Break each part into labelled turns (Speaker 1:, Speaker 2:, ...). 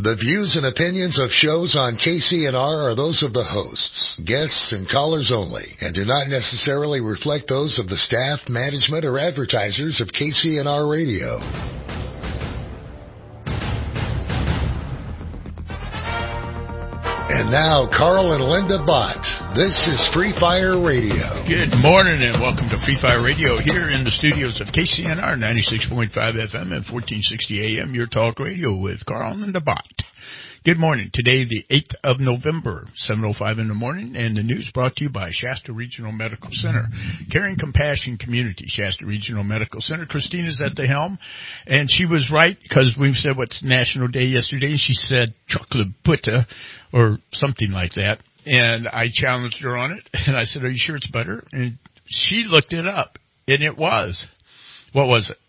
Speaker 1: The views and opinions of shows on KCNR are those of the hosts, guests, and callers only, and do not necessarily reflect those of the staff, management, or advertisers of KCNR Radio. And now, Carl and Linda Bott. This is Free Fire Radio.
Speaker 2: Good morning and welcome to Free Fire Radio here in the studios of KCNR 96.5 FM and 1460 AM, your talk radio with Carl and Linda Bott. Good morning. Today, the 8th of November, 7:05 in the morning, and the news brought to you by Shasta Regional Medical Center. Caring Compassion Community, Shasta Regional Medical Center. Christina's at the helm, and she was right because we said what's National Day yesterday, and she said chocolate butter or something like that, and I challenged her on it, and I said, are you sure it's butter? And she looked it up, and it was. What was it?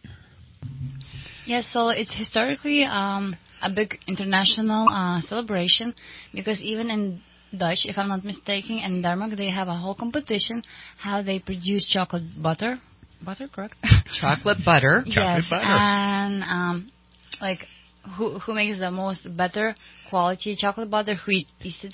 Speaker 3: Yes, so it's historically a big international celebration, because even in Dutch, if I'm not mistaken, and Denmark, they have a whole competition how they produce chocolate butter. Butter, correct?
Speaker 4: Chocolate butter.
Speaker 3: Yes,
Speaker 2: Chocolate butter.
Speaker 3: And who makes the most better quality chocolate butter, who eats it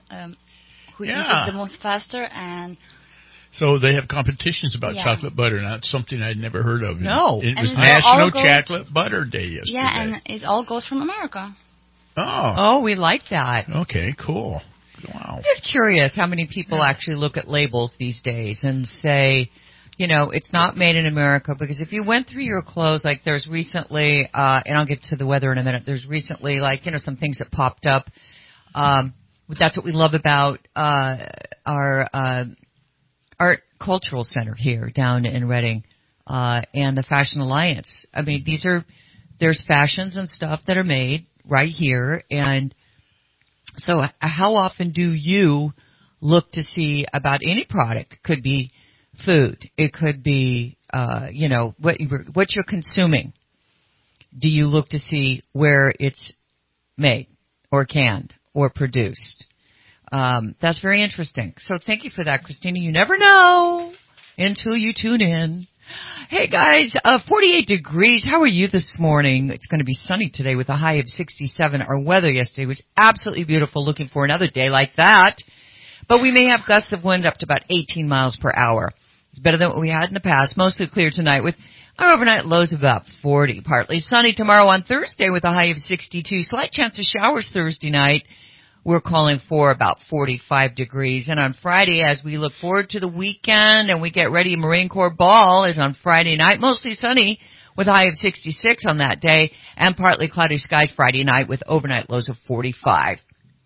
Speaker 3: the most faster, and
Speaker 2: so they have competitions about
Speaker 3: yeah.
Speaker 2: chocolate butter. Now, it's something I'd never heard of.
Speaker 4: No.
Speaker 2: It was
Speaker 3: And
Speaker 2: National Chocolate Butter Day yesterday.
Speaker 3: Yeah, and it all goes from America.
Speaker 2: Oh,
Speaker 4: we like that.
Speaker 2: okay, cool. Wow.
Speaker 4: I'm just curious how many people actually look at labels these days and say, you know, it's not made in America. Because if you went through your clothes, like there's recently, and I'll get to the weather in a minute, there's recently, like, you know, some things that popped up. That's what we love about our Art Cultural Center here down in Reading, and the Fashion Alliance. I mean, there's fashions and stuff that are made right here, and so how often do you look to see about any product? It could be food, it could be, you know, what you're consuming. Do you look to see where it's made or canned or produced? That's very interesting. So thank you for that, Christina. You never know until you tune in. Hey, guys, 48 degrees. How are you this morning? It's going to be sunny today with a high of 67. Our weather yesterday was absolutely beautiful. Looking for another day like that. But we may have gusts of wind up to about 18 miles per hour. It's better than what we had in the past. Mostly clear tonight with our overnight lows of about 40. Partly sunny tomorrow on Thursday with a high of 62. Slight chance of showers Thursday night. We're calling for about 45 degrees. And on Friday, as we look forward to the weekend and we get ready, Marine Corps Ball is on Friday night, mostly sunny with a high of 66 on that day, and partly cloudy skies Friday night with overnight lows of 45.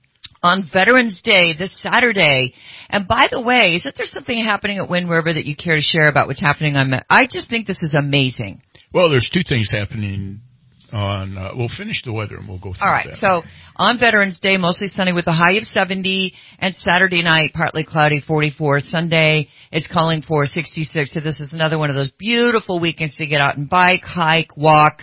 Speaker 4: On Veterans Day, this Saturday, and by the way, isn't there something happening at Wind River that you care to share about what's happening on? I just think this is amazing.
Speaker 2: Well, there's two things happening. We'll finish the weather and we'll go through
Speaker 4: All right,
Speaker 2: that.
Speaker 4: so on Veterans Day, mostly sunny with a high of 70, and Saturday night, partly cloudy, 44. Sunday, it's calling for 66, so this is another one of those beautiful weekends to get out and bike, hike, walk,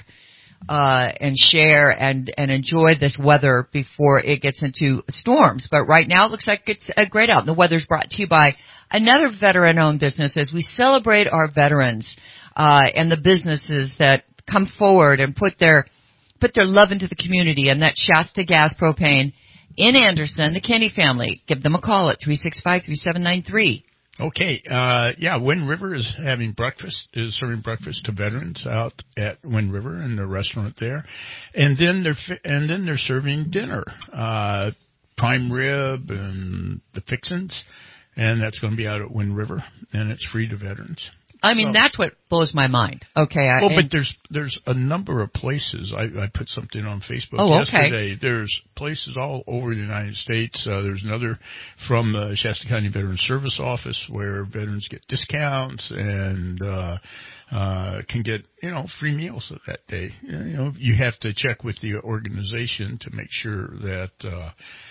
Speaker 4: and share and enjoy this weather before it gets into storms. But right now, it looks like it's great out, and the weather's brought to you by another veteran-owned business as we celebrate our veterans, and the businesses that come forward and put their love into the community, and that's Shasta Gas Propane in Anderson, the Kenny family. Give them a call at 365-3793.
Speaker 2: Okay, Wind River is serving breakfast to veterans out at Wind River in the restaurant there, and then they're serving dinner, prime rib and the fixins, and that's going to be out at Wind River, and it's free to veterans.
Speaker 4: I mean, that's what blows my mind. Okay.
Speaker 2: But there's a number of places. I put something on Facebook yesterday. There's places all over the United States. There's another from the Shasta County Veterans Service Office where veterans get discounts and can get, free meals that day. You have to check with the organization to make sure that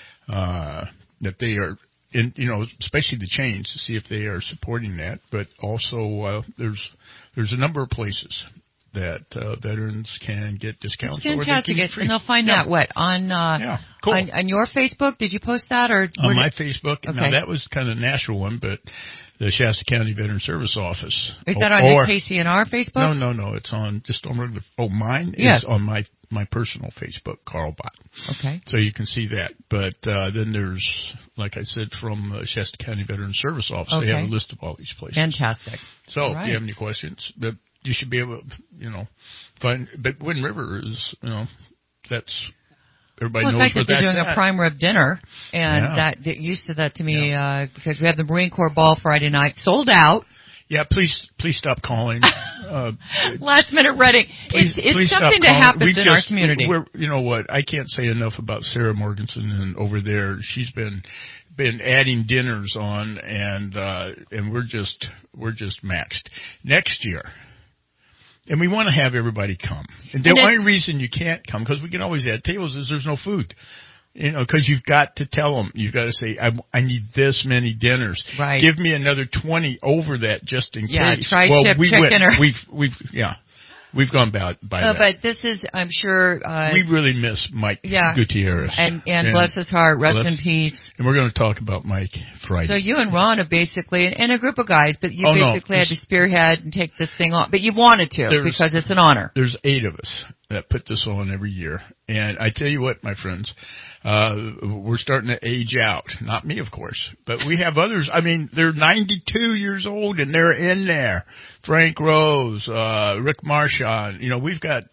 Speaker 2: that they are, especially the chains, to see if they are supporting that. But also, there's a number of places that veterans can get discounts.
Speaker 4: It's fantastic. And they'll find that on
Speaker 2: cool.
Speaker 4: on your Facebook. Did you post that or
Speaker 2: on my Facebook?
Speaker 4: Okay.
Speaker 2: Now that was kind of a national one, but the Shasta County Veteran Service Office.
Speaker 4: Is that on your KCNR Facebook?
Speaker 2: No. It's on just on regular. Oh, mine
Speaker 4: yes.
Speaker 2: is on my personal Facebook, Carl Bott.
Speaker 4: Okay.
Speaker 2: So you can see that. But then there's, like I said, from Shasta County Veteran Service Office,
Speaker 4: okay.
Speaker 2: they have a list of all these places.
Speaker 4: Fantastic.
Speaker 2: So if you have any questions, you should be able to, find. But Wind River is, that's. Everybody knows
Speaker 4: in fact,
Speaker 2: what
Speaker 4: they're doing
Speaker 2: at.
Speaker 4: a prime rib dinner, and that you said that to me because we have the Marine Corps ball Friday night, sold out.
Speaker 2: Yeah, please stop calling.
Speaker 4: Last minute ready. It's something that happens in our community.
Speaker 2: You know what? I can't say enough about Sarah Morganson and over there. She's been adding dinners on, and we're just maxed next year. And we want to have everybody come. And the only reason you can't come, because we can always add tables, is there's no food. Because you've got to tell them. You've got to say, I need this many dinners.
Speaker 4: Right.
Speaker 2: Give me another 20 over that just in case.
Speaker 4: Yeah, tri-tip chicken.
Speaker 2: We've gone by that.
Speaker 4: But this is, I'm sure.
Speaker 2: We really miss Mike Gutierrez.
Speaker 4: And bless his heart, rest in peace.
Speaker 2: And we're going to talk about Mike Friday.
Speaker 4: So you and Ron have basically, and a group of guys, but you basically had to spearhead and take this thing on. But you wanted to because it's an honor.
Speaker 2: There's 8 of us that put this on every year. And I tell you what, my friends, we're starting to age out. Not me, of course, but we have others. I mean, they're 92 years old and they're in there. Frank Rose, Rick Marchand, we've got,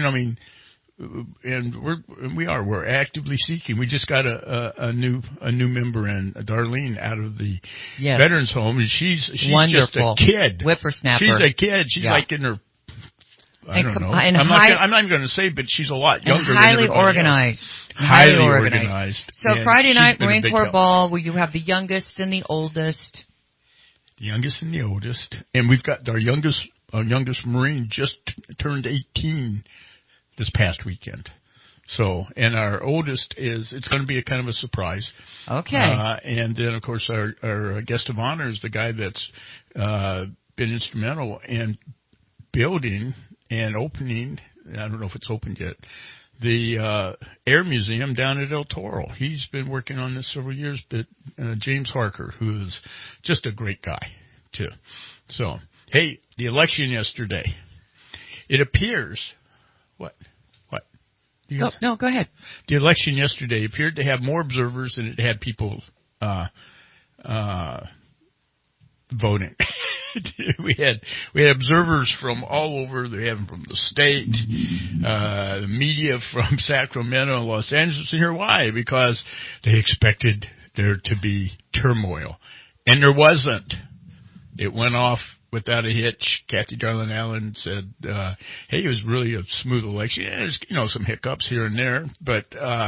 Speaker 2: and we're actively seeking. We just got a new member in, Darlene, out of the veterans home, and she's
Speaker 4: wonderful.
Speaker 2: Just a kid.
Speaker 4: Whippersnapper.
Speaker 2: She's a kid. She's like in her, I don't know. I'm not going to say, but she's a lot younger.
Speaker 4: Highly organized.
Speaker 2: Highly organized.
Speaker 4: So Friday night, Marine Corps ball, where you have the youngest and the oldest.
Speaker 2: The youngest and the oldest. And we've got our youngest Marine just turned 18 this past weekend. So, and our oldest it's going to be a kind of a surprise.
Speaker 4: Okay.
Speaker 2: And then, of course, our guest of honor is the guy that's been instrumental in building and opening, I don't know if it's opened yet, the Air Museum down at El Toro. He's been working on this several years, but James Harker, who is just a great guy, too. So, hey, the election yesterday. It appears, what?
Speaker 4: No, go ahead.
Speaker 2: The election yesterday appeared to have more observers than it had people voting. We had observers from all over. They have them from the state, the media from Sacramento, Los Angeles. And here why? Because they expected there to be turmoil, and there wasn't. It went off without a hitch. Kathy Darlin Allen said, "Hey, it was really a smooth election. Yeah, there's some hiccups here and there, but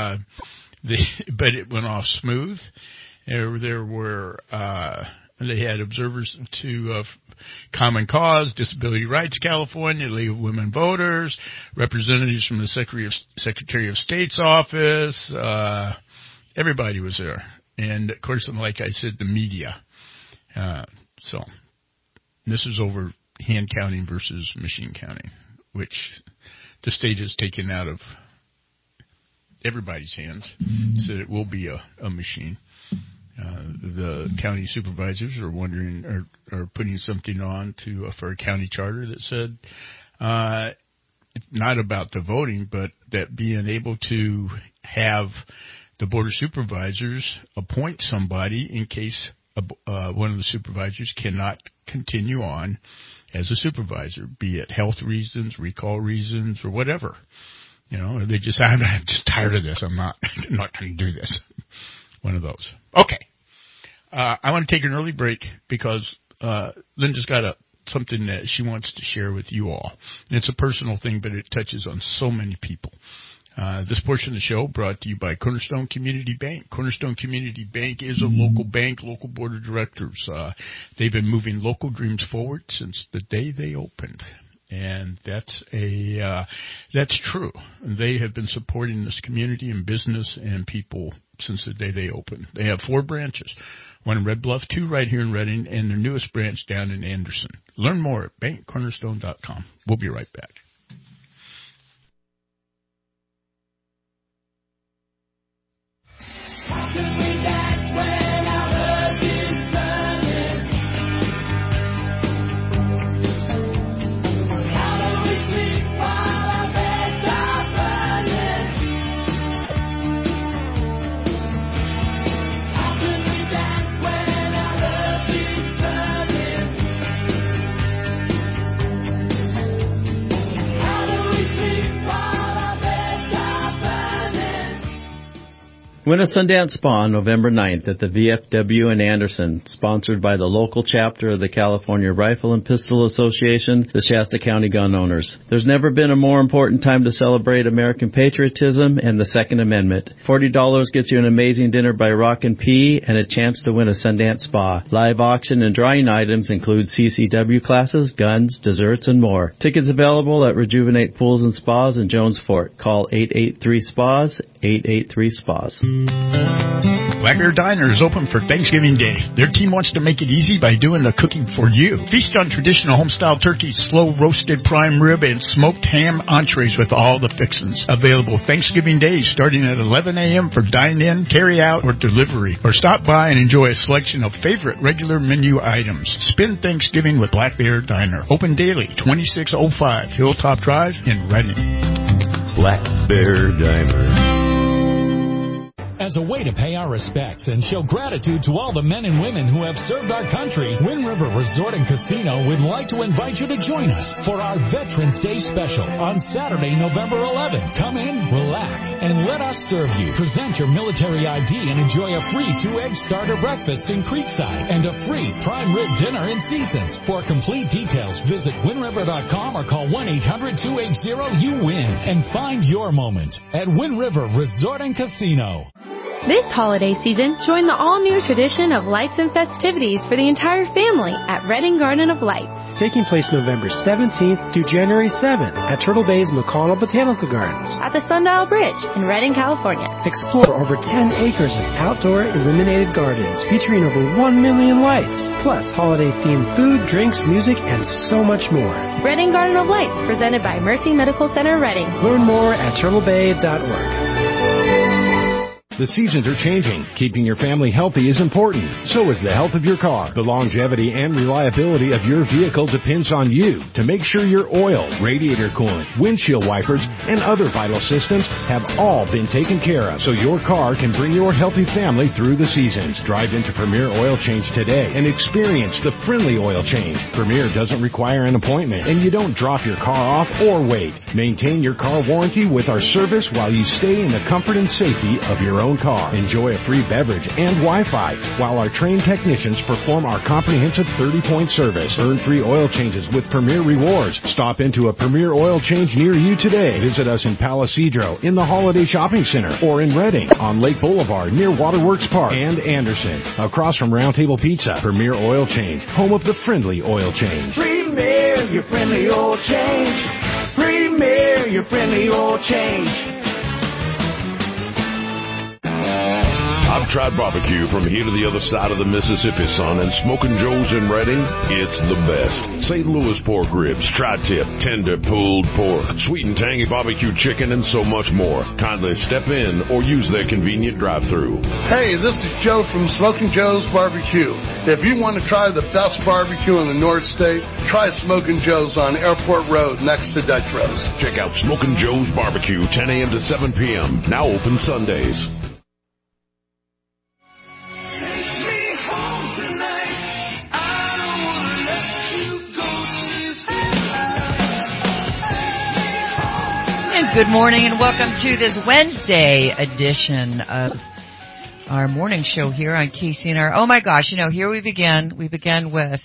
Speaker 2: it went off smooth. There were." They had observers to Common Cause, Disability Rights California, League of Women Voters, representatives from the Secretary of State's office. Everybody was there. And, of course, like I said, the media. So this is over hand counting versus machine counting, which the state has taken out of everybody's hands. So it will be a machine. The county supervisors are wondering, are putting something on for a county charter that said, not about the voting, but that being able to have the board of supervisors appoint somebody in case one of the supervisors cannot continue on as a supervisor, be it health reasons, recall reasons, or whatever. They just, I'm just tired of this. I'm not going to do this. One of those. Okay. I want to take an early break because Linda's got something that she wants to share with you all. And it's a personal thing, but it touches on so many people. This portion of the show brought to you by Cornerstone Community Bank. Cornerstone Community Bank is a local bank, local board of directors. They've been moving local dreams forward since the day they opened. And that's true. They have been supporting this community and business and people since the day they opened. They have 4 branches, one in Red Bluff, 2 right here in Redding, and their newest branch down in Anderson. Learn more at bankcornerstone.com. We'll be right back.
Speaker 5: How can we dance when our love is burning? How do we sleep while our beds are burning? How can we dance when our love is burning? How do we sleep while our beds are burning?
Speaker 6: Win a Sundance Spa on November 9th at the VFW in Anderson, sponsored by the local chapter of the California Rifle and Pistol Association, the Shasta County Gun Owners. There's never been a more important time to celebrate American patriotism and the Second Amendment. $40 gets you an amazing dinner by Rockin' P and a chance to win a Sundance Spa. Live auction and drawing items include CCW classes, guns, desserts, and more. Tickets available at Rejuvenate Pools and Spas in Jones Fort. Call 883-SPAS, 883-SPAS.
Speaker 2: Black Bear Diner is open for Thanksgiving Day. Their team wants to make it easy by doing the cooking for you. Feast on traditional homestyle turkey, slow roasted prime rib, and smoked ham entrees with all the fixins. Available Thanksgiving Day starting at 11 a.m. for dine-in, carry-out, or delivery. Or stop by and enjoy a selection of favorite regular menu items. Spend Thanksgiving with Black Bear Diner. Open daily, 2605 Hilltop Drive in Redding.
Speaker 7: Black Bear Diner.
Speaker 8: As a way to pay our respects and show gratitude to all the men and women who have served our country, Wind River Resort and Casino would like to invite you to join us for our Veterans Day special on Saturday, November 11th. Come in, relax, and let us serve you. Present your military ID and enjoy a free 2-egg starter breakfast in Creekside and a free prime rib dinner in Seasons. For complete details, visit windriver.com or call 1-800-280-YOU-WIN and find your moment at Wind River Resort and Casino.
Speaker 9: This holiday season, join the all-new tradition of lights and festivities for the entire family at Redding Garden of Lights.
Speaker 10: Taking place November 17th through January 7th at Turtle Bay's McConnell Botanical Gardens.
Speaker 9: At the Sundial Bridge in Redding, California.
Speaker 10: Explore over 10 acres of outdoor illuminated gardens featuring over 1 million lights, plus holiday-themed food, drinks, music, and so much more.
Speaker 9: Redding Garden of Lights, presented by Mercy Medical Center, Redding.
Speaker 10: Learn more at turtlebay.org.
Speaker 11: The seasons are changing. Keeping your family healthy is important. So is the health of your car. The longevity and reliability of your vehicle depends on you to make sure your oil, radiator coolant, windshield wipers, and other vital systems have all been taken care of so your car can bring your healthy family through the seasons. Drive into Premier Oil Change today and experience the friendly oil change. Premier doesn't require an appointment, and you don't drop your car off or wait. Maintain your car warranty with our service while you stay in the comfort and safety of your own car. Enjoy a free beverage and Wi-Fi while our trained technicians perform our comprehensive 30-point service. Earn free oil changes with Premier Rewards. Stop into a Premier Oil Change near you today. Visit us in Palo Cedro, in the Holiday Shopping Center, or in Redding, on Lake Boulevard near Waterworks Park, and Anderson, across from Round Table Pizza. Premier Oil Change, home of the friendly oil change.
Speaker 5: Premier, your friendly oil change. Premier, your friendly oil change.
Speaker 7: I've tried barbecue from here to the other side of the Mississippi, son, and Smokin' Joe's in Redding, it's the best. St. Louis pork ribs, tri-tip, tender pulled pork, sweet and tangy barbecue chicken, and so much more. Kindly step in or use their convenient drive-thru.
Speaker 12: Hey, this is Joe from Smokin' Joe's Barbecue. If you want to try the best barbecue in the North State, try Smokin' Joe's on Airport Road next to Dutch Rose.
Speaker 7: Check out Smokin' Joe's Barbecue, 10 a.m. to 7 p.m., now open Sundays.
Speaker 4: Good morning and welcome to this Wednesday edition of our morning show here on KCNR. Oh my gosh, here we begin. We begin with,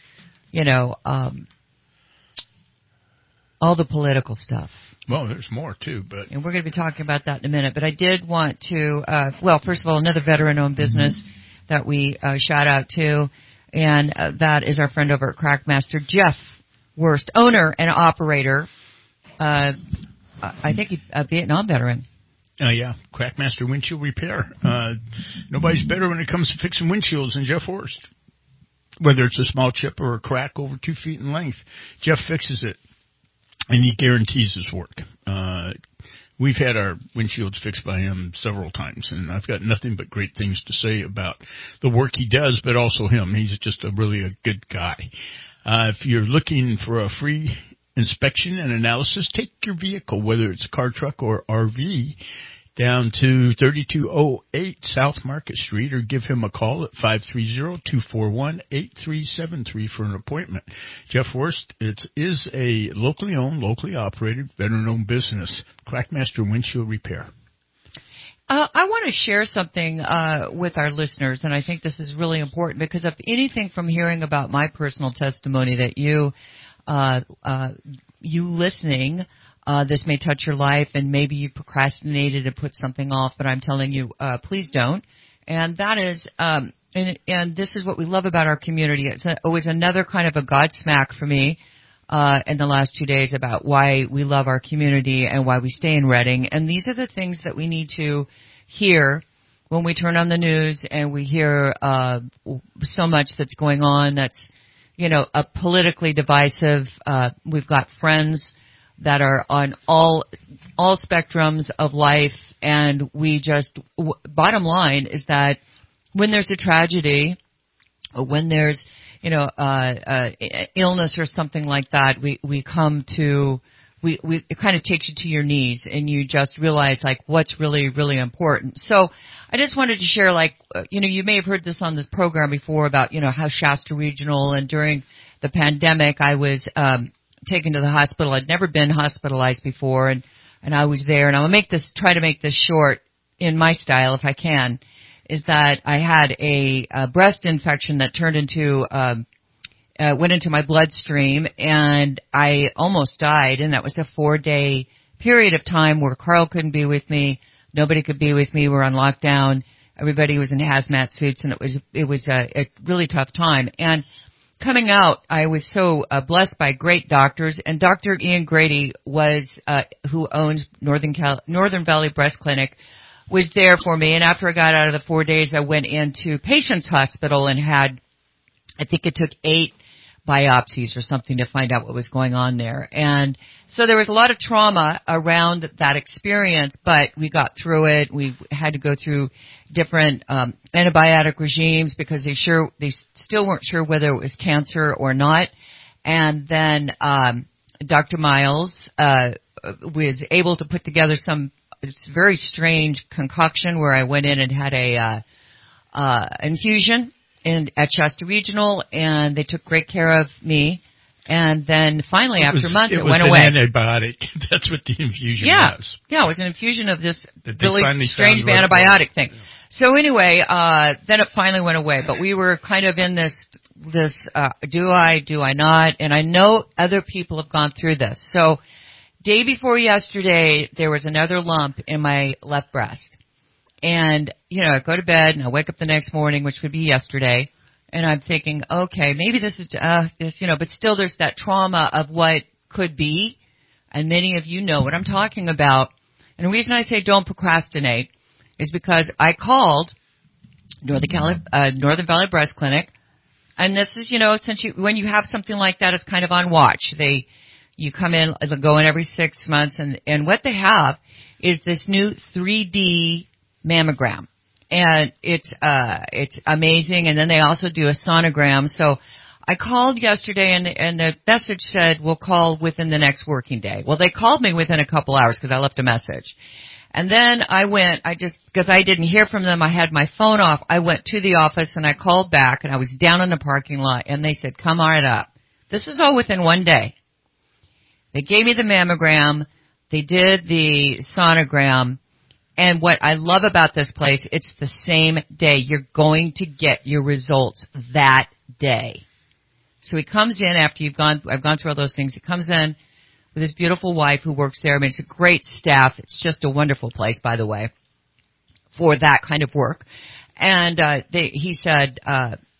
Speaker 4: all the political stuff.
Speaker 2: Well, there's more too,
Speaker 4: and we're going to be talking about that in a minute. But I did want to, first of all, another veteran-owned business that we shout out to, and that is our friend over at Crackmaster, Jeff worst. Owner and operator, I think he's a Vietnam veteran.
Speaker 2: Yeah, Crackmaster Windshield Repair. Nobody's better when it comes to fixing windshields than Jeff Horst. Whether it's a small chip or a crack over 2 feet in length, Jeff fixes it, and he guarantees his work. We've had our windshields fixed by him several times, and I've got nothing but great things to say about the work he does, but also him. He's just a good guy. If you're looking for a free inspection and analysis, take your vehicle, whether it's a car, truck, or RV, down to 3208 South Market Street, or give him a call at 530-241-8373 for an appointment. Jeff Horst, it is a locally owned, locally operated, veteran-owned business, Crackmaster Windshield Repair.
Speaker 4: I want to share something with our listeners, and I think this is really important because of anything from hearing about my personal testimony that you listening, this may touch your life, and maybe you procrastinated and put something off, but I'm telling you, please don't. And that is, and this is what we love about our community. It's always another kind of a Godsmack for me in the last 2 days about why we love our community and why we stay in Reading. And these are the things that we need to hear when we turn on the news and we hear so much that's going on that's, a politically divisive. We've got friends that are on all spectrums of life, and we just, bottom line is that when there's a tragedy, or when there's, illness or something like that, we come to, it kind of takes you to your knees, and you just realize, like, what's really, really important. So I just wanted to share, you may have heard this on this program before about, how Shasta Regional, and during the pandemic, I was taken to the hospital. I'd never been hospitalized before, and I was there. And I'll try to make this short in my style if I can. Is that I had a breast infection that turned into went into my bloodstream, and I almost died. And that was a 4-day period of time where Carl couldn't be with me, nobody could be with me. We're on lockdown. Everybody was in hazmat suits, and it was a really tough time. And coming out, I was so blessed by great doctors, and Dr. Ian Grady who owns Northern Valley Breast Clinic, was there for me. And after I got out of the 4 days, I went into Patients Hospital and had, I think it took 8 biopsies or something to find out what was going on there. And so there was a lot of trauma around that experience, but we got through it. We had to go through different antibiotic regimes because they still weren't sure whether it was cancer or not. And then Dr. Miles was able to put together it's very strange concoction where I went in and had a infusion at Shasta Regional, and they took great care of me. And then finally, after a month, it went away.
Speaker 2: It was an antibiotic. That's what the infusion was.
Speaker 4: Yeah, it was an infusion of this really strange antibiotic thing. Yeah. So anyway, then it finally went away. But we were kind of in this do I not? And I know other people have gone through this. So day before yesterday, there was another lump in my left breast. And, I go to bed and I wake up the next morning, which would be yesterday, and I'm thinking, okay, maybe this is, but still there's that trauma of what could be. And many of you know what I'm talking about. And the reason I say don't procrastinate is because I called Northern Valley Breast Clinic. And this is, when you have something like that, it's kind of on watch. You come in, go in every 6 months, and what they have is this new 3D mammogram, and it's amazing. And then they also do a sonogram. So I called yesterday, and the message said we'll call within the next working day. Well, they called me within a couple hours because I left a message. And then because I didn't hear from them, I had my phone off. I went to the office and I called back, and I was down in the parking lot, and they said, come right up. This is all within 1 day. They gave me the mammogram. They did the sonogram. And what I love about this place, it's the same day. You're going to get your results that day. So he comes in after I've gone through all those things. He comes in with his beautiful wife who works there. I mean, it's a great staff. It's just a wonderful place, by the way, for that kind of work. And he said,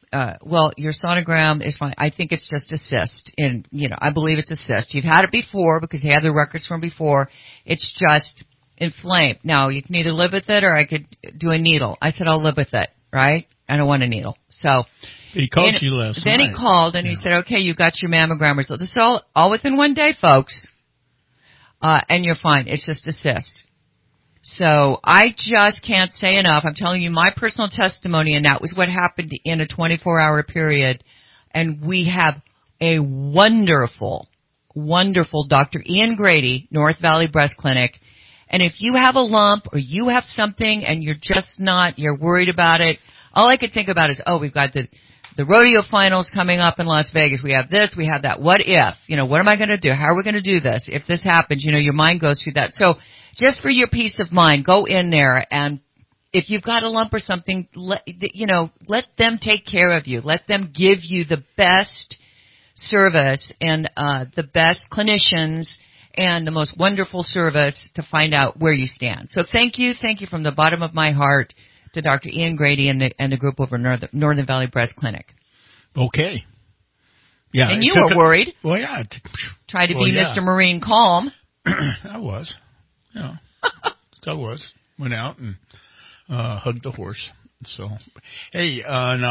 Speaker 4: well, your sonogram is fine. I think it's just a cyst. And, I believe it's a cyst. You've had it before because you have the records from before. It's just inflamed. Now, you can either live with it or I could do a needle. I said, I'll live with it, right? I don't want a needle. So.
Speaker 2: He called you last night.
Speaker 4: Then he called and he said, okay, you got your mammogram results. This is all within one day, folks. And you're fine. It's just a cyst. So I just can't say enough. I'm telling you my personal testimony, and that was what happened in a 24-hour period. And we have a wonderful, wonderful Dr. Ian Grady, North Valley Breast Clinic. And if you have a lump or you have something and you're worried about it, all I could think about is, we've got the rodeo finals coming up in Las Vegas. We have this, we have that. What if? What am I going to do? How are we going to do this? If this happens, your mind goes through that. So just for your peace of mind, go in there, and if you've got a lump or something, let them take care of you. Let them give you the best service and the best clinicians and the most wonderful service to find out where you stand. So thank you from the bottom of my heart to Dr. Ian Grady and the group over Northern Valley Breast Clinic.
Speaker 2: Okay. Yeah.
Speaker 4: And you were worried.
Speaker 2: Well, yeah.
Speaker 4: Try to be Mr. Marine Calm.
Speaker 2: I was. Yeah. I was. Went out and hugged the horse. So, hey,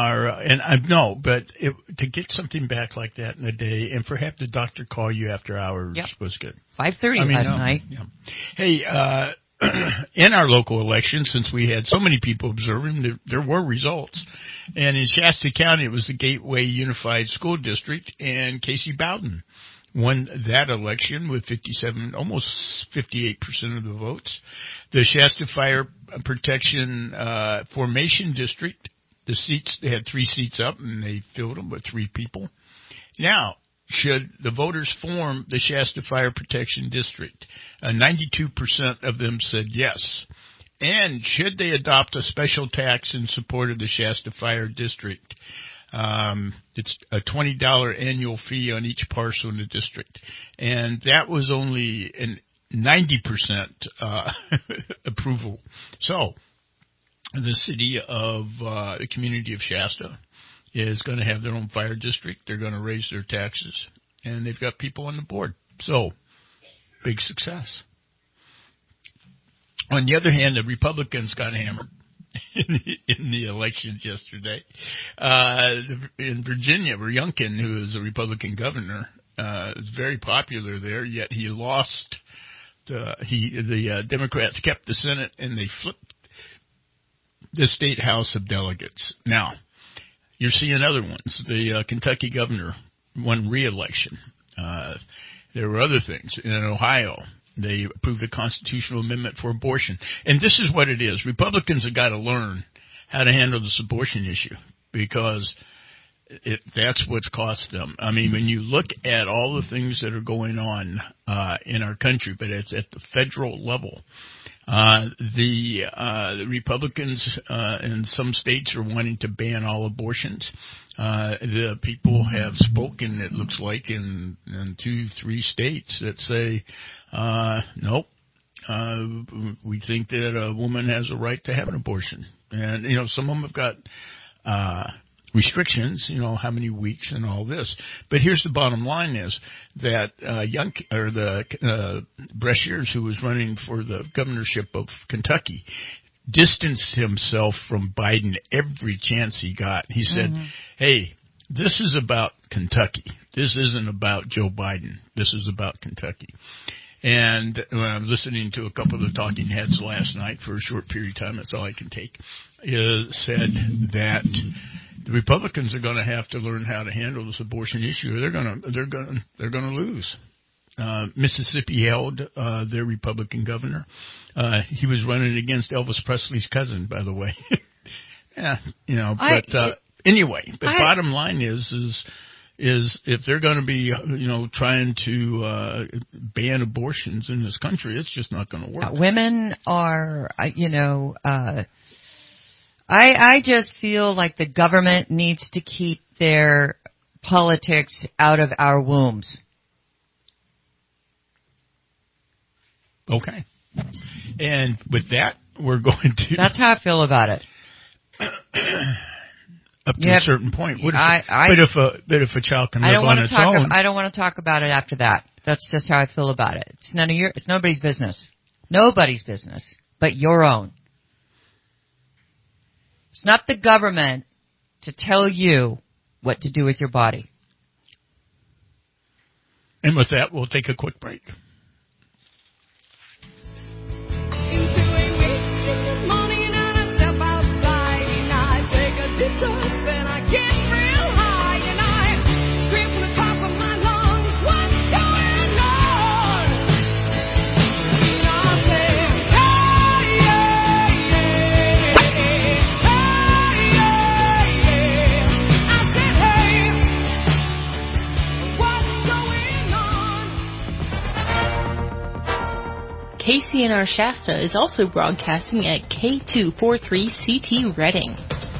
Speaker 2: to get something back like that in a day, and for have the doctor call you after hours was good.
Speaker 4: 5:30 last night.
Speaker 2: Yeah. Hey, in our local election, since we had so many people observing, there were results. And in Shasta County, it was the Gateway Unified School District, and Casey Bowden won that election with almost 58% of the votes. The Shasta Fire Protection Formation District, they had 3 seats up, and they filled them with 3 people. Now, should the voters form the Shasta Fire Protection District? 92% of them said yes. And should they adopt a special tax in support of the Shasta Fire District? It's a $20 annual fee on each parcel in the district. And that was only 90% approval. So the city of the community of Shasta is going to have their own fire district. They're going to raise their taxes, and they've got people on the board. So, big success. On the other hand, the Republicans got hammered in the elections yesterday. In Virginia, Youngkin, who is a Republican governor, is very popular there, yet he lost. The Democrats kept the Senate, and they flipped the state House of Delegates. Now, you're seeing other ones. The Kentucky governor won re-election. There were other things. In Ohio, they approved a constitutional amendment for abortion. And this is what it is. Republicans have got to learn how to handle this abortion issue because that's what's cost them. I mean, when you look at all the things that are going on in our country, but it's at the federal level, the Republicans in some states are wanting to ban all abortions. The people have spoken, it looks like, in 2-3 states that say, nope, we think that a woman has a right to have an abortion. And, some of them have got restrictions, how many weeks and all this. But here's the bottom line is that Brashears, who was running for the governorship of Kentucky, distanced himself from Biden every chance he got. He said, hey, this is about Kentucky. This isn't about Joe Biden. This is about Kentucky. And when I was listening to a couple of the talking heads last night for a short period of time, that's all I can take, said that the Republicans are going to have to learn how to handle this abortion issue. They're going to lose. Mississippi held their Republican governor. He was running against Elvis Presley's cousin, by the way. Anyway, the bottom line is if they're going to be, trying to ban abortions in this country, it's just not going to work.
Speaker 4: Women are, I just feel like the government needs to keep their politics out of our wombs.
Speaker 2: Okay. And with that, we're going to...
Speaker 4: That's how I feel about it.
Speaker 2: up to a certain point. But if a child can live on its own,
Speaker 4: I don't want to talk about it after that. That's just how I feel about it. It's nobody's business. Nobody's business, but your own. It's not the government to tell you what to do with your body.
Speaker 2: And with that, we'll take a quick break.
Speaker 9: KCNR Shasta is also broadcasting at K243CT Reading.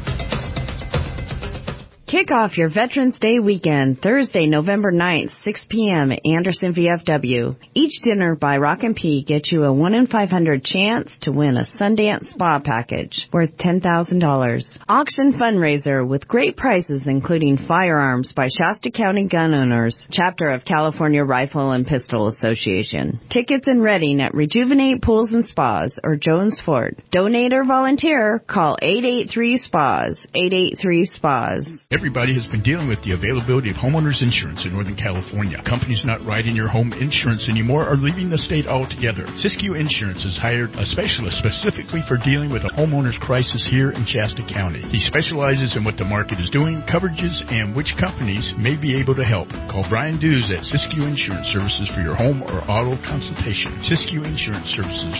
Speaker 13: Kick off your Veterans Day weekend, Thursday, November 9th, 6 p.m. at Anderson VFW. Each dinner by Rock and P gets you a 1 in 500 chance to win a Sundance Spa package worth $10,000. Auction fundraiser with great prizes including firearms by Shasta County Gun Owners, chapter of California Rifle and Pistol Association. Tickets in Reading at Rejuvenate Pools and Spas or Jones Ford. Donate or volunteer, call 883-SPAS, 883-SPAS.
Speaker 2: Everybody has been dealing with the availability of homeowners insurance in Northern California. Companies not writing your home insurance anymore are leaving the state altogether. Siskiyou Insurance has hired a specialist specifically for dealing with a homeowner's crisis here in Shasta County. He specializes in what the market is doing, coverages, and which companies may be able to help. Call Brian Dews at Siskiyou Insurance Services for your home or auto consultation. Siskiyou Insurance Services,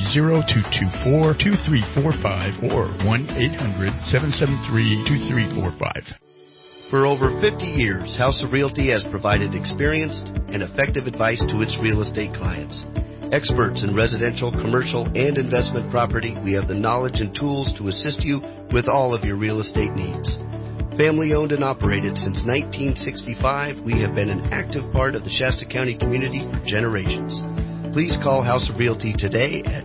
Speaker 2: 530-224-2345 or 1-800-773-2345.
Speaker 14: For over 50 years, House of Realty has provided experienced and effective advice to its real estate clients. Experts in residential, commercial, and investment property, we have the knowledge and tools to assist you with all of your real estate needs. Family owned and operated since 1965, we have been an active part of the Shasta County community for generations. Please call House of Realty today at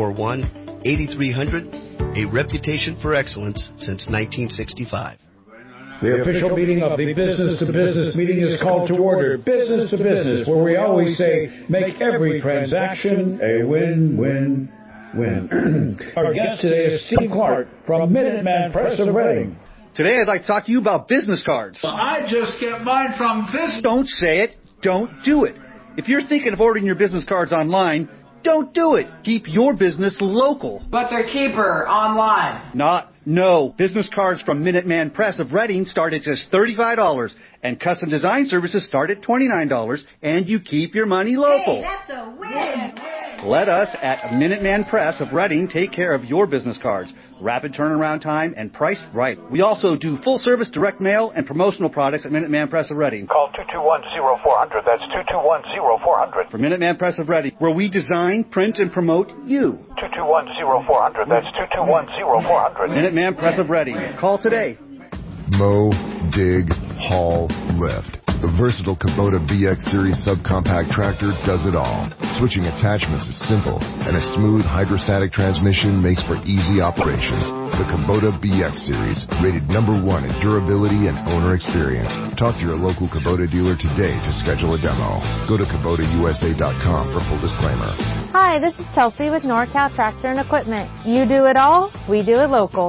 Speaker 14: 241-8300, a reputation for excellence since 1965.
Speaker 15: The official meeting of the Business to Business meeting is called to order. Business to Business, where we always say, make every transaction a win-win-win. Our guest today is Steve Clark from Minuteman Press of Reading.
Speaker 16: Today I'd like to talk to you about business cards.
Speaker 17: Well, I just get mine from this.
Speaker 16: Don't say it. Don't do it. If you're thinking of ordering your business cards online, don't do it. Keep your business local.
Speaker 17: But they're cheaper online.
Speaker 16: No. Business cards from Minuteman Press of Reading start at just $35, and custom design services start at $29, and you keep your money local.
Speaker 17: Hey, that's a win.
Speaker 16: Let us at Minuteman Press of Reading take care of your business cards. Rapid turnaround time and priced right. We also do full service direct mail and promotional products at Minuteman Press of Reading.
Speaker 18: Call 221-0400. That's 221-0400.
Speaker 16: For Minuteman Press of Reading, where we design, print, and promote you.
Speaker 18: 221-0400. That's 221-0400.
Speaker 16: Minuteman Press of Reading. Call today.
Speaker 19: Mow, dig, haul, lift. The versatile Kubota BX Series subcompact tractor does it all. Switching attachments is simple, and a smooth hydrostatic transmission makes for easy operation. The Kubota BX Series, rated #1 in durability and owner experience. Talk to your local Kubota dealer today to schedule a demo. Go to KubotaUSA.com for full disclaimer.
Speaker 20: Hi, this is Chelsea with NorCal Tractor and Equipment. You do it all, we do it local.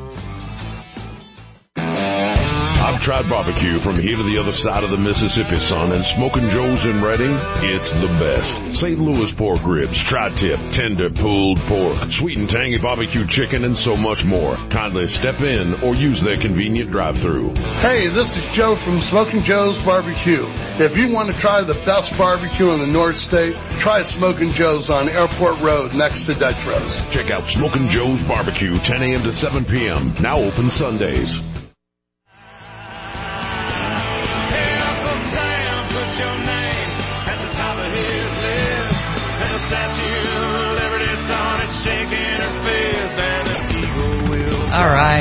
Speaker 7: I've tried barbecue from here to the other side of the Mississippi, son, and Smoking Joe's in Reading, it's the best. St. Louis pork ribs, tri-tip, tender pulled pork, sweet and tangy barbecue chicken, and so much more. Kindly step in or use their convenient drive-thru.
Speaker 12: Hey, this is Joe from Smoking Joe's Barbecue. If you want to try the best barbecue in the North State, try Smoking Joe's on Airport Road next to Dutch Rose.
Speaker 7: Check out Smoking Joe's Barbecue, 10 a.m. to 7 p.m., now open Sundays.
Speaker 4: All right.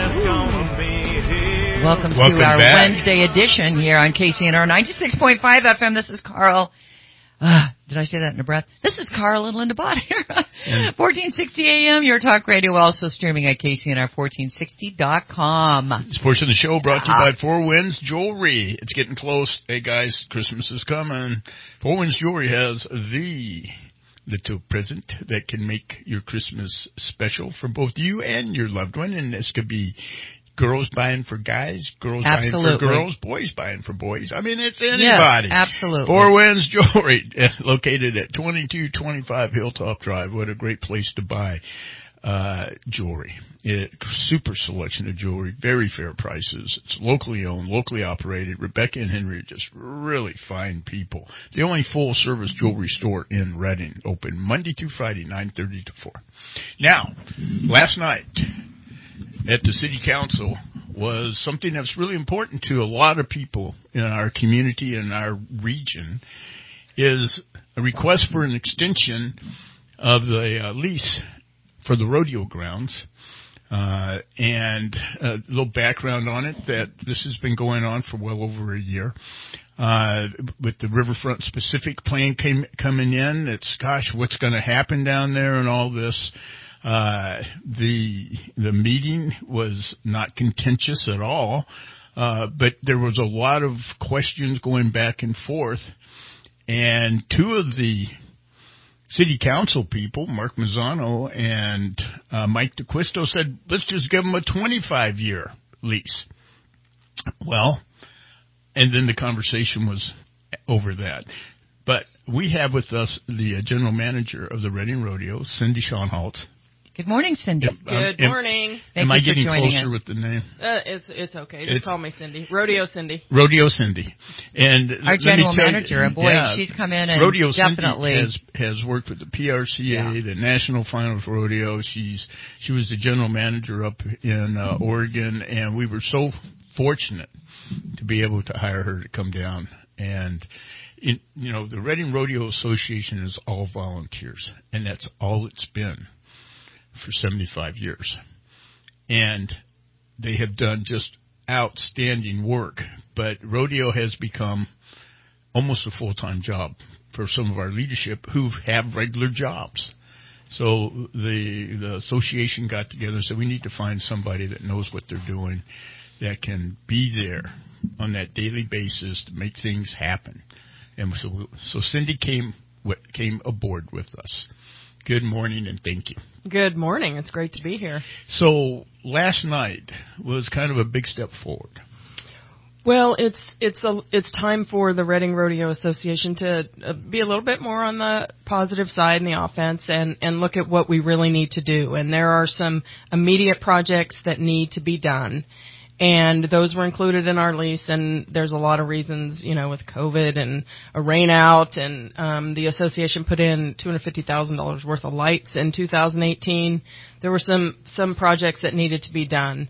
Speaker 4: Welcome to our
Speaker 2: back.
Speaker 4: Wednesday edition here on KCNR 96.5 FM. This is Carl. Did I say that in a breath? This is Carl and Linda Bott here. 1460 AM, Your Talk Radio, also streaming at KCNR1460.com.
Speaker 2: This portion of the show brought to you by Four Winds Jewelry. It's getting close. Hey, guys, Christmas is coming. Four Winds Jewelry has the little present that can make your Christmas special for both you and your loved one. And this could be girls buying for guys, girls buying for girls, boys buying for boys. I mean, it's anybody.
Speaker 4: Yeah, absolutely.
Speaker 2: Four Winds Jewelry, located at 2225 Hilltop Drive. What a great place to buy jewelry. Super selection of jewelry, very fair prices. It's locally owned, locally operated. Rebecca and Henry are just really fine people. The only full-service jewelry store in Reading, open Monday through Friday, 9:30 to 4. Now, last night at the City Council was something that's really important to a lot of people in our community and our region, is a request for an extension of the lease for the rodeo grounds. And a little background on it, that this has been going on for well over a year. With the Riverfront specific plan coming in, it's, gosh, what's going to happen down there and all this. The meeting was not contentious at all, but there was a lot of questions going back and forth, and two of the City Council people, Mark Mazzano and Mike DeQuisto, said, let's just give them a 25-year lease. Well, and then the conversation was over that. But we have with us the general manager of the Reading Rodeo, Cindy Schoenholtz.
Speaker 4: Good morning, Cindy.
Speaker 21: Good morning.
Speaker 2: Am I getting closer with the name?
Speaker 21: It's okay. Just call me Cindy. Rodeo Cindy.
Speaker 2: Rodeo Cindy. And
Speaker 4: our general manager, and boy, she's come in and
Speaker 2: Rodeo
Speaker 4: definitely
Speaker 2: Cindy has worked with the PRCA, the National Finals Rodeo. She was the general manager up in Oregon, and we were so fortunate to be able to hire her to come down. And the Reading Rodeo Association is all volunteers, and that's all it's been for 75 years. And they have done just outstanding work. But rodeo has become almost a full-time job for some of our leadership who have regular jobs. So the association got together and said, we need to find somebody that knows what they're doing, that can be there on that daily basis to make things happen. And so Cindy came aboard with us. Good morning, and thank you.
Speaker 21: Good morning. It's great to be here.
Speaker 2: So last night was kind of a big step forward.
Speaker 21: Well, it's time for the Reading Rodeo Association to be a little bit more on the positive side and the offense, and look at what we really need to do. And there are some immediate projects that need to be done. And those were included in our lease, and there's a lot of reasons, with COVID and a rain out, and the association put in $250,000 worth of lights in 2018. There were some projects that needed to be done.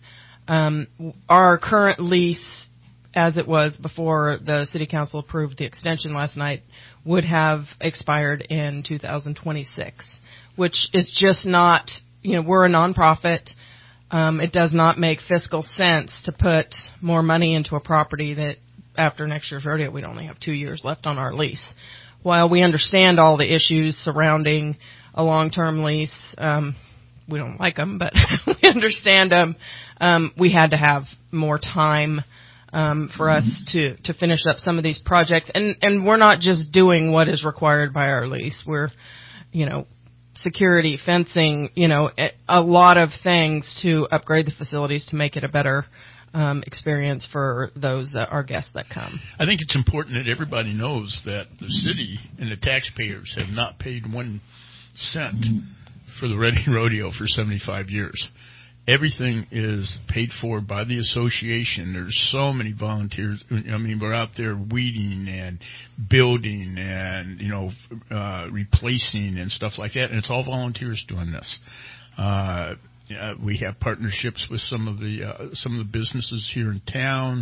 Speaker 21: Our current lease, as it was before the City Council approved the extension last night, would have expired in 2026, which is just not, we're a nonprofit. It does not make fiscal sense to put more money into a property that after next year's rodeo, we'd only have 2 years left on our lease. While we understand all the issues surrounding a long-term lease, we don't like them, but we understand them. We had to have more time for us to finish up some of these projects. And we're not just doing what is required by our lease. We're, security, fencing, a lot of things to upgrade the facilities to make it a better experience for those our guests that come.
Speaker 2: I think it's important that everybody knows that the city and the taxpayers have not paid 1 cent for the Reading Rodeo for 75 years. Everything is paid for by the association. There's so many volunteers. We're out there weeding and building and, replacing and stuff like that. And it's all volunteers doing this. We have partnerships with some of the businesses here in town.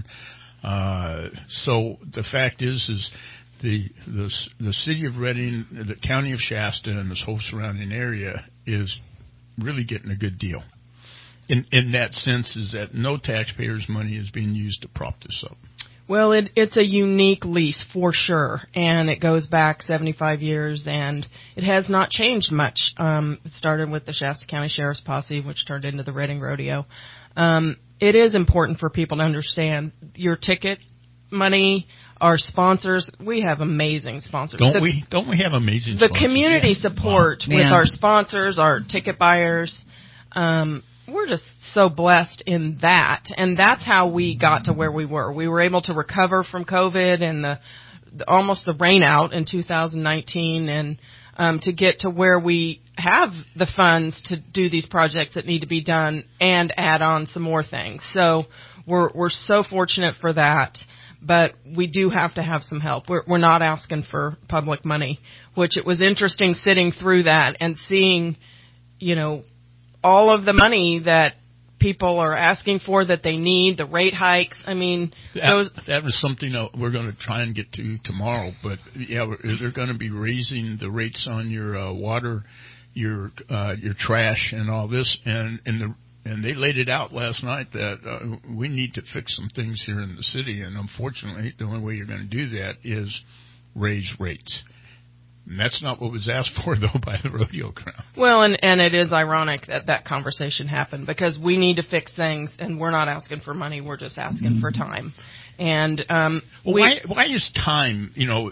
Speaker 2: So the fact is the city of Reading, the county of Shasta, and this whole surrounding area is really getting a good deal. In that sense, is that no taxpayers' money is being used to prop this up.
Speaker 21: Well, it's a unique lease for sure, and it goes back 75 years, and it has not changed much. It started with the Shasta County Sheriff's Posse, which turned into the Reading Rodeo. It is important for people to understand your ticket money, our sponsors. We have amazing sponsors. Don't we
Speaker 2: have amazing sponsors?
Speaker 21: The community support with our sponsors, our ticket buyers. We're just so blessed in that, and that's how we got to where we were. We were able to recover from COVID and almost the rain out in 2019, and to get to where we have the funds to do these projects that need to be done and add on some more things. So we're so fortunate for that, but we do have to have some help. We're not asking for public money, which it was interesting sitting through that and seeing, all of the money that people are asking for that they need, the rate hikes. I mean,
Speaker 2: that was something that we're going to try and get to tomorrow. But yeah, they're going to be raising the rates on your water, your trash, and all this. And they laid it out last night that we need to fix some things here in the city. And unfortunately, the only way you're going to do that is raise rates. And that's not what was asked for, though, by the rodeo grounds.
Speaker 21: Well, and it is ironic that conversation happened, because we need to fix things, and we're not asking for money. We're just asking for time. And
Speaker 2: why is time,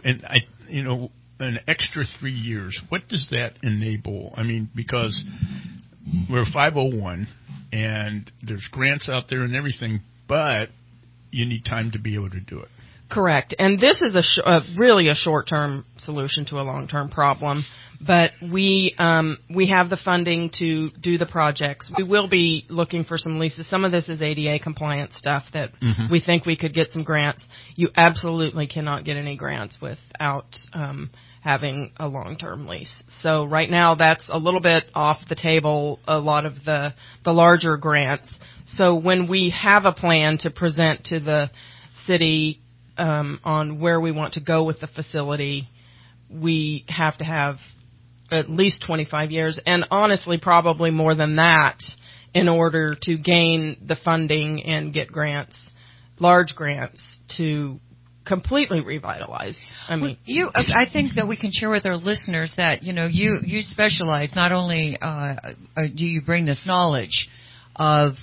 Speaker 2: an extra 3 years, what does that enable? I mean, because we're 501, and there's grants out there and everything, but you need time to be able to do it.
Speaker 21: Correct. And this is really a short-term solution to a long-term problem. But we have the funding to do the projects. We will be looking for some leases. Some of this is ADA compliant stuff that we think we could get some grants. You absolutely cannot get any grants without having a long-term lease. So right now that's a little bit off the table, a lot of the larger grants. So when we have a plan to present to the city on where we want to go with the facility, we have to have at least 25 years, and honestly probably more than that, in order to gain the funding and get grants, large grants, to completely revitalize.
Speaker 4: I think that we can share with our listeners that you specialize. Not only do you bring this knowledge of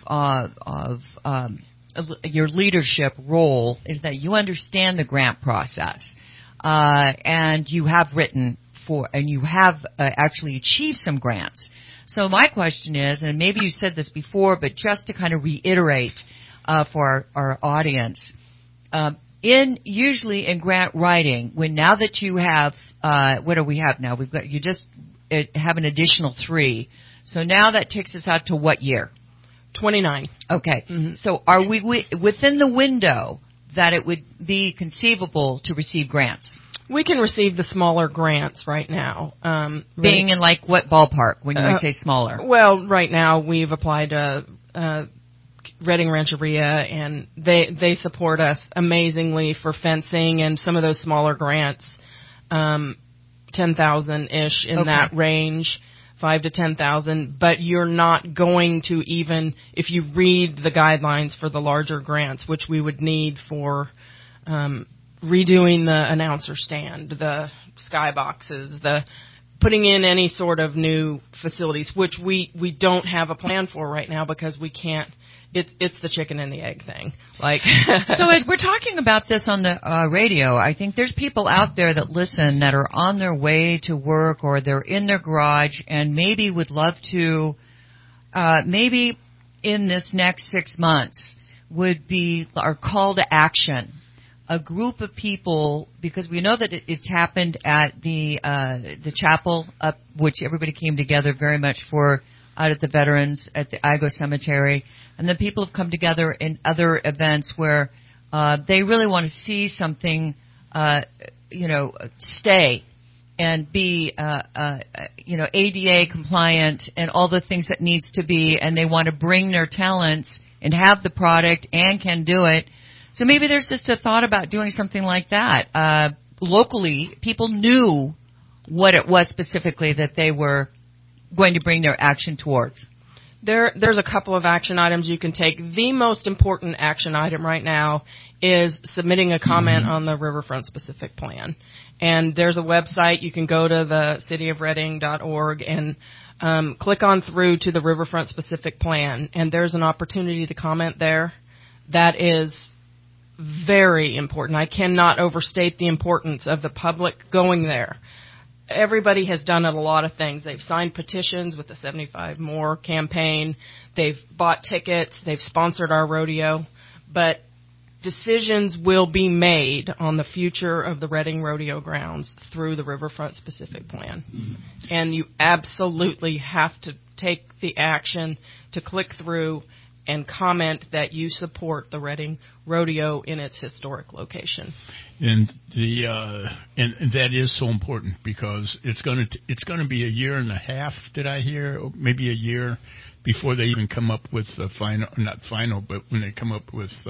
Speaker 4: your leadership role, is that you understand the grant process, and you have written for, and you have actually achieved some grants. So my question is, and maybe you said this before, but just to kind of reiterate for our audience, usually in grant writing, now that you have, what do we have now? You just have an additional 3. So now that takes us out to what year?
Speaker 21: 29.
Speaker 4: Okay. Mm-hmm. So are we within the window that it would be conceivable to receive grants?
Speaker 21: We can receive the smaller grants right now.
Speaker 4: Being in like what ballpark when you say smaller?
Speaker 21: Well, right now we've applied to Reading Rancheria, and they support us amazingly for fencing and some of those smaller grants, 10,000-ish in that range. 5 to 10,000, but you're not going to even, if you read the guidelines for the larger grants, which we would need for redoing the announcer stand, the skyboxes, the putting in any sort of new facilities, which we don't have a plan for right now because we can't. It's the chicken and the egg thing.
Speaker 4: So as we're talking about this on the radio, I think there's people out there that listen that are on their way to work, or they're in their garage and maybe would love to, maybe in this next 6 months would be our call to action. A group of people, because we know that it's happened at the chapel up, which everybody came together very much for, out at the Veterans at the Igo Cemetery. And then people have come together in other events where they really want to see something, stay and be, ADA compliant and all the things that needs to be, and they want to bring their talents and have the product and can do it. So maybe there's just a thought about doing something like that. Locally, people knew what it was specifically that they were going to bring their action towards.
Speaker 21: There's a couple of action items you can take. The most important action item right now is submitting a comment on the Riverfront Specific Plan. And there's a website. You can go to the cityofreading.org and click on through to the Riverfront Specific Plan, and there's an opportunity to comment there. That is very important. I cannot overstate the importance of the public going there. Everybody has done a lot of things. They've signed petitions with the 75 More campaign. They've bought tickets. They've sponsored our rodeo. But decisions will be made on the future of the Reading Rodeo grounds through the Riverfront Specific Plan. And you absolutely have to take the action to click through and comment that you support the Reading Rodeo in its historic location.
Speaker 2: And and that is so important because it's going to be a year and a half, did I hear, or maybe a year before they even come up with the final, but when they come up with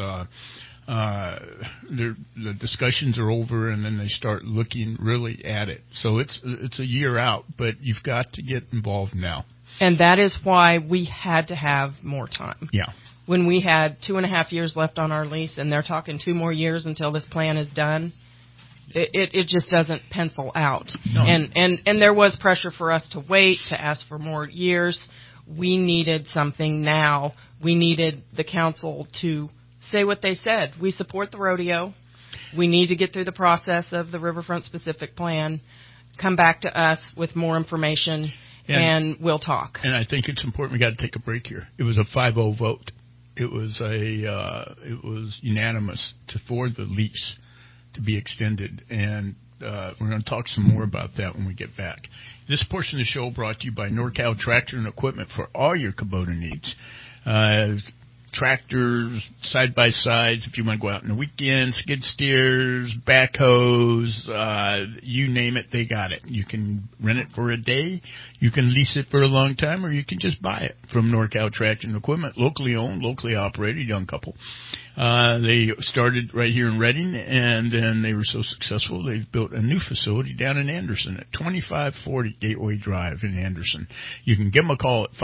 Speaker 2: the discussions are over, and then they start looking really at it. So it's a year out, but you've got to get involved now.
Speaker 21: And that is why we had to have more time.
Speaker 2: Yeah.
Speaker 21: When we had 2.5 years left on our lease, and they're talking 2 more years until this plan is done, it just doesn't pencil out.
Speaker 2: No.
Speaker 21: And there was pressure for us to wait, to ask for more years. We needed something now. We needed the council to say what they said. We support the rodeo. We need to get through the process of the Riverfront Specific Plan. Come back to us with more information, and we'll talk.
Speaker 2: And I think it's important. We got to take a break here. It was a 5-0 vote. It was unanimous for the lease to be extended, and we're going to talk some more about that when we get back. This portion of the show brought to you by NorCal Tractor and Equipment for all your Kubota needs. Tractors, side-by-sides, if you want to go out on the weekend, skid steers, backhoes, you name it, they got it. You can rent it for a day, you can lease it for a long time, or you can just buy it from NorCal Tractor and Equipment, locally owned, locally operated, young couple. They started right here in Reading, and then they were so successful, they've built a new facility down in Anderson at 2540 Gateway Drive in Anderson. You can give them a call at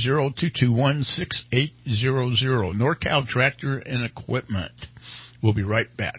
Speaker 2: 530-221-6800. NorCal Tractor and Equipment. We'll be right back.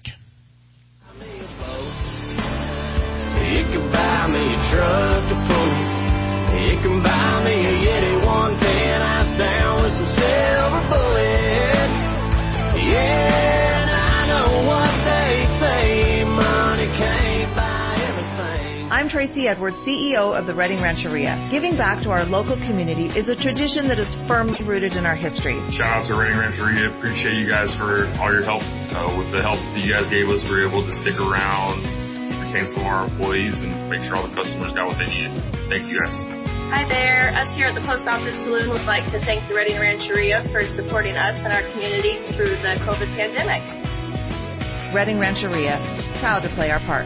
Speaker 5: You can buy me a truck to pull. You can buy me a Yeti 110 ice down with some silver bullets. Yeah, and I know what they say, money can't buy everything.
Speaker 1: I'm Tracy Edwards, CEO of the Reading Rancheria. Giving back to our local community is a tradition that is firmly rooted in our history.
Speaker 22: Shout out to Reading Rancheria. Appreciate you guys for all your help. With the help that you guys gave us, we were able to stick around, retain some of our employees, and make sure all the customers got what they needed. Thank you guys.
Speaker 23: Hi there. Us here at the Post Office Saloon would like to thank the Reading Rancheria for supporting us and our community through the COVID pandemic.
Speaker 1: Reading Rancheria, proud to play our part.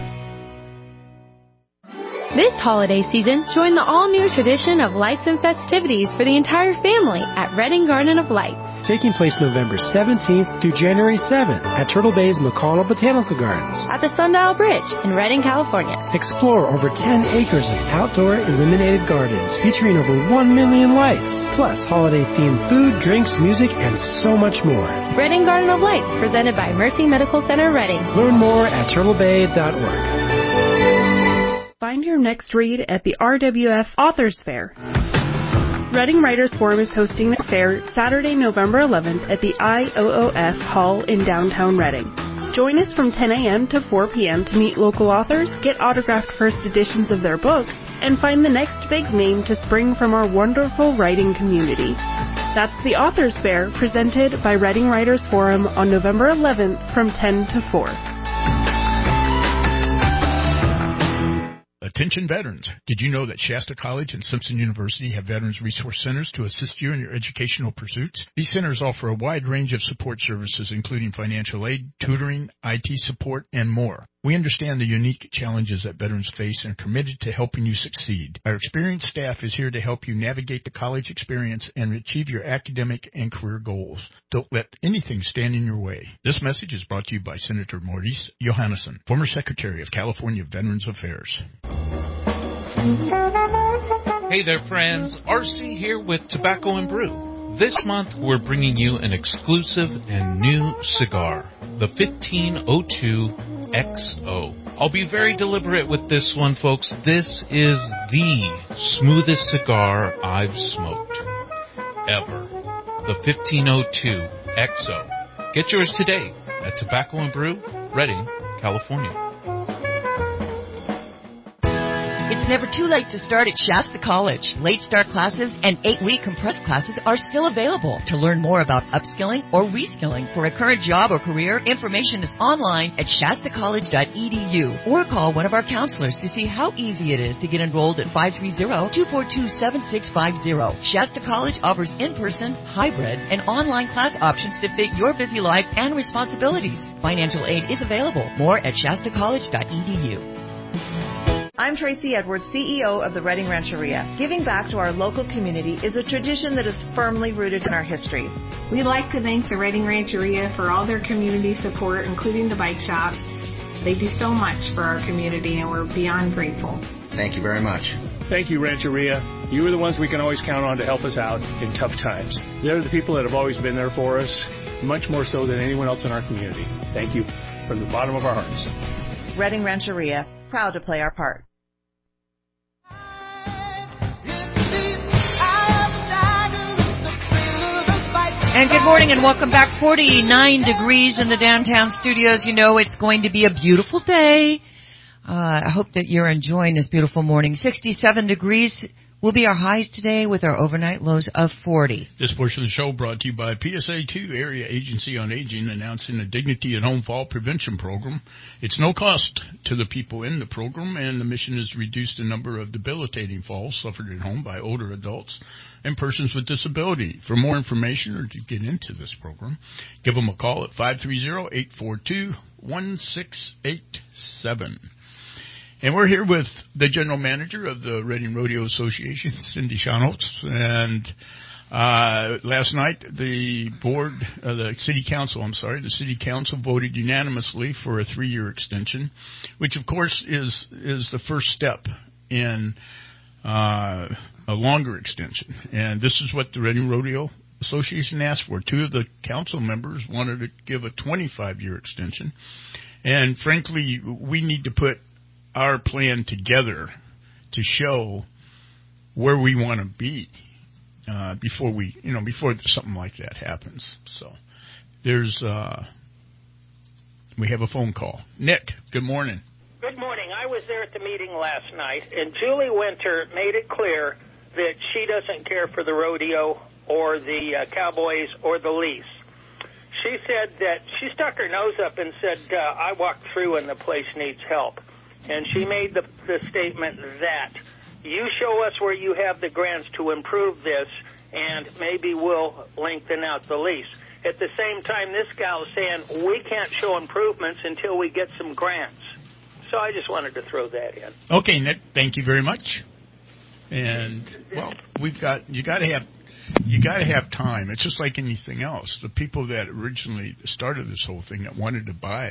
Speaker 9: This holiday season, join the all-new tradition of lights and festivities for the entire family at Reading Garden of Lights.
Speaker 10: Taking place November 17th through January 7th at Turtle Bay's McConnell Botanical Gardens.
Speaker 9: At the Sundial Bridge in Reading, California.
Speaker 10: Explore over 10 acres of outdoor illuminated gardens featuring over 1 million lights, plus holiday-themed food, drinks, music, and so much more.
Speaker 9: Reading Garden of Lights, presented by Mercy Medical Center, Reading.
Speaker 10: Learn more at turtlebay.org.
Speaker 24: Find your next read at the RWF Authors Fair. Reading Writers Forum is hosting the fair Saturday, November 11th at the IOOF Hall in downtown Reading. Join us from 10 a.m. to 4 p.m. to meet local authors, get autographed first editions of their books, and find the next big name to spring from our wonderful writing community. That's the Authors Fair, presented by Reading Writers Forum on November 11th from 10 to 4.
Speaker 2: Attention veterans. Did you know that Shasta College and Simpson University have Veterans Resource Centers to assist you in your educational pursuits? These centers offer a wide range of support services, including financial aid, tutoring, IT support, and more. We understand the unique challenges that veterans face and are committed to helping you succeed. Our experienced staff is here to help you navigate the college experience and achieve your academic and career goals. Don't let anything stand in your way. This message is brought to you by Senator Maurice Johannesson, former Secretary of California Veterans Affairs.
Speaker 25: Hey there, friends. RC here with Tobacco and Brew.
Speaker 3: This month, we're bringing you an exclusive and new cigar, the 1502 XO. I'll be very deliberate with this one, folks. This is the smoothest cigar I've smoked ever. The 1502 XO. Get yours today at Tobacco and Brew, Redding, California.
Speaker 6: It's never too late to start at Shasta College. Late start classes and 8-week compressed classes are still available. To learn more about upskilling or reskilling for a current job or career, information is online at shastacollege.edu or call one of our counselors to see how easy it is to get enrolled at 530-242-7650. Shasta College offers in-person, hybrid, and online class options to fit your busy life and responsibilities. Financial aid is available. More at shastacollege.edu.
Speaker 1: I'm Tracy Edwards, CEO of the Redding Rancheria. Giving back to our local community is a tradition that is firmly rooted in our history.
Speaker 8: We'd like to thank the Redding Rancheria for all their community support, including the bike shop. They do so much for our community, and we're beyond grateful.
Speaker 11: Thank you very much.
Speaker 25: Thank you, Rancheria. You are the ones we can always count on to help us out in tough times. They're the people that have always been there for us, much more so than anyone else in our community. Thank you from the bottom of our hearts.
Speaker 1: Redding Rancheria, proud to play our part.
Speaker 4: And good morning and welcome back. 49 degrees in the downtown studios. You know it's going to be a beautiful day. I hope that you're enjoying this beautiful morning. 67 degrees will be our highs today with our overnight lows of 40.
Speaker 2: This portion of the show brought to you by PSA2 Area Agency on Aging, announcing a Dignity at Home Fall Prevention Program. It's no cost to the people in the program, and the mission is to reduce the number of debilitating falls suffered at home by older adults and persons with disability. For more information or to get into this program, give them a call at 530-842-1687. And we're here with the general manager of the Redding Rodeo Association, Cindy Schonholtz. And last night, the city council voted unanimously for a 3-year extension, which of course is the first step in a longer extension. And this is what the Redding Rodeo Association asked for. 2 of the council members wanted to give a 25-year extension. And frankly, we need to put our plan together to show where we want to be before something like that happens. So we have a phone call. Nick, good morning.
Speaker 26: Good morning. I was there at the meeting last night, and Julie Winter made it clear that she doesn't care for the rodeo or the cowboys or the lease. She said that she stuck her nose up and said, I walked through and the place needs help. And she made the statement that you show us where you have the grants to improve this, and maybe we'll lengthen out the lease. At the same time, this gal is saying we can't show improvements until we get some grants. So I just wanted to throw that in.
Speaker 2: Okay, Nick, thank you very much. And well, you got to have time. It's just like anything else. The people that originally started this whole thing that wanted to buy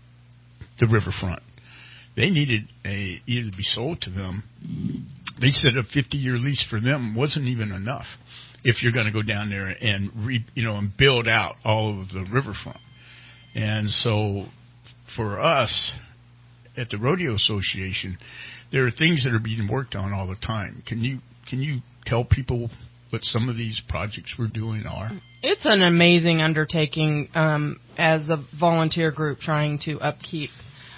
Speaker 2: the riverfront, they needed either to be sold to them. They said a 50-year lease for them wasn't even enough if you're going to go down there and and build out all of the riverfront. And so for us at the Rodeo Association, there are things that are being worked on all the time. Can you tell people what some of these projects we're doing are?
Speaker 21: It's an amazing undertaking as a volunteer group trying to upkeep.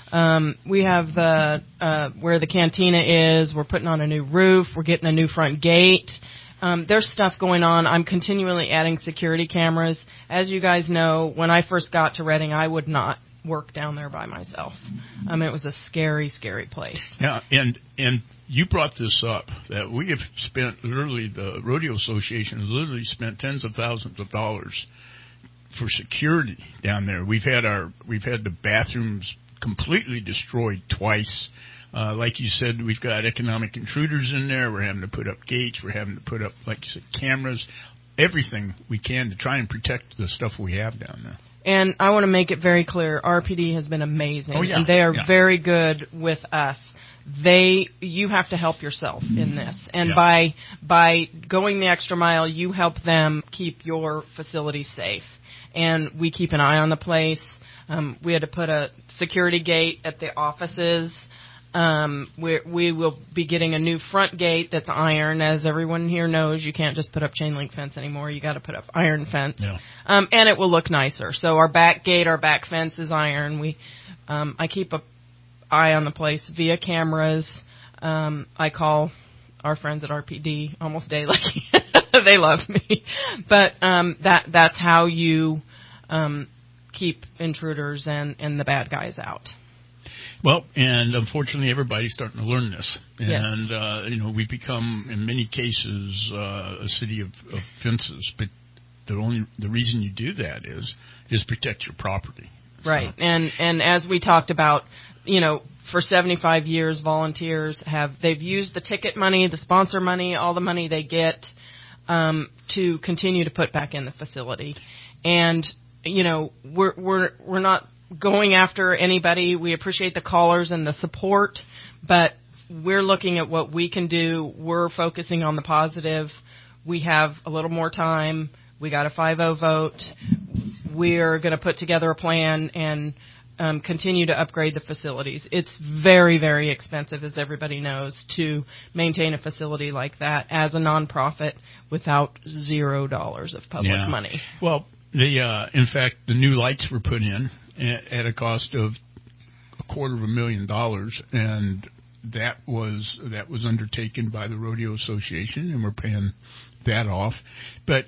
Speaker 21: We have where the cantina is. We're putting on a new roof. We're getting a new front gate. There's stuff going on. I'm continually adding security cameras. As you guys know, when I first got to Redding, I would not work down there by myself. It was a scary, scary place.
Speaker 2: Yeah, and you brought this up, that we have spent, literally, the Rodeo Association has literally spent tens of thousands of dollars for security down there. We've had the bathrooms completely destroyed twice. Like you said, we've got economic intruders in there. We're having to put up gates. We're having to put up, like you said, cameras, everything we can to try and protect the stuff we have down there.
Speaker 21: And I want to make it very clear, RPD has been amazing.
Speaker 2: Oh, yeah.
Speaker 21: And they are very good with us. You have to help yourself in this. And by going the extra mile, you help them keep your facility safe. And we keep an eye on the place. We had to put a security gate at the offices. We will be getting a new front gate that's iron. As everyone here knows, you can't just put up chain link fence anymore. You got to put up iron fence.
Speaker 2: Yeah.
Speaker 21: And it will look nicer. So our back gate, our back fence is iron. I keep an eye on the place via cameras. I call our friends at RPD almost daily. They love me. But that's how you keep intruders and the bad guys out.
Speaker 2: Well, and unfortunately, everybody's starting to learn this,
Speaker 21: Yes.
Speaker 2: and we become, in many cases, a city of fences. But the reason you do that is protect your property.
Speaker 21: Right, so. And as we talked about, for 75 years, volunteers they've used the ticket money, the sponsor money, all the money they get to continue to put back in the facility, and we're not going after anybody. We appreciate the callers and the support, but we're looking at what we can do. We're focusing on the positive. We have a little more time. We got a 5-0 vote. We're going to put together a plan and continue to upgrade the facilities. It's very, very expensive, as everybody knows, to maintain a facility like that as a nonprofit without $0 of public money.
Speaker 2: Well, in fact, the new lights were put in at a cost of $250,000, and that was undertaken by the Rodeo Association, and we're paying that off. But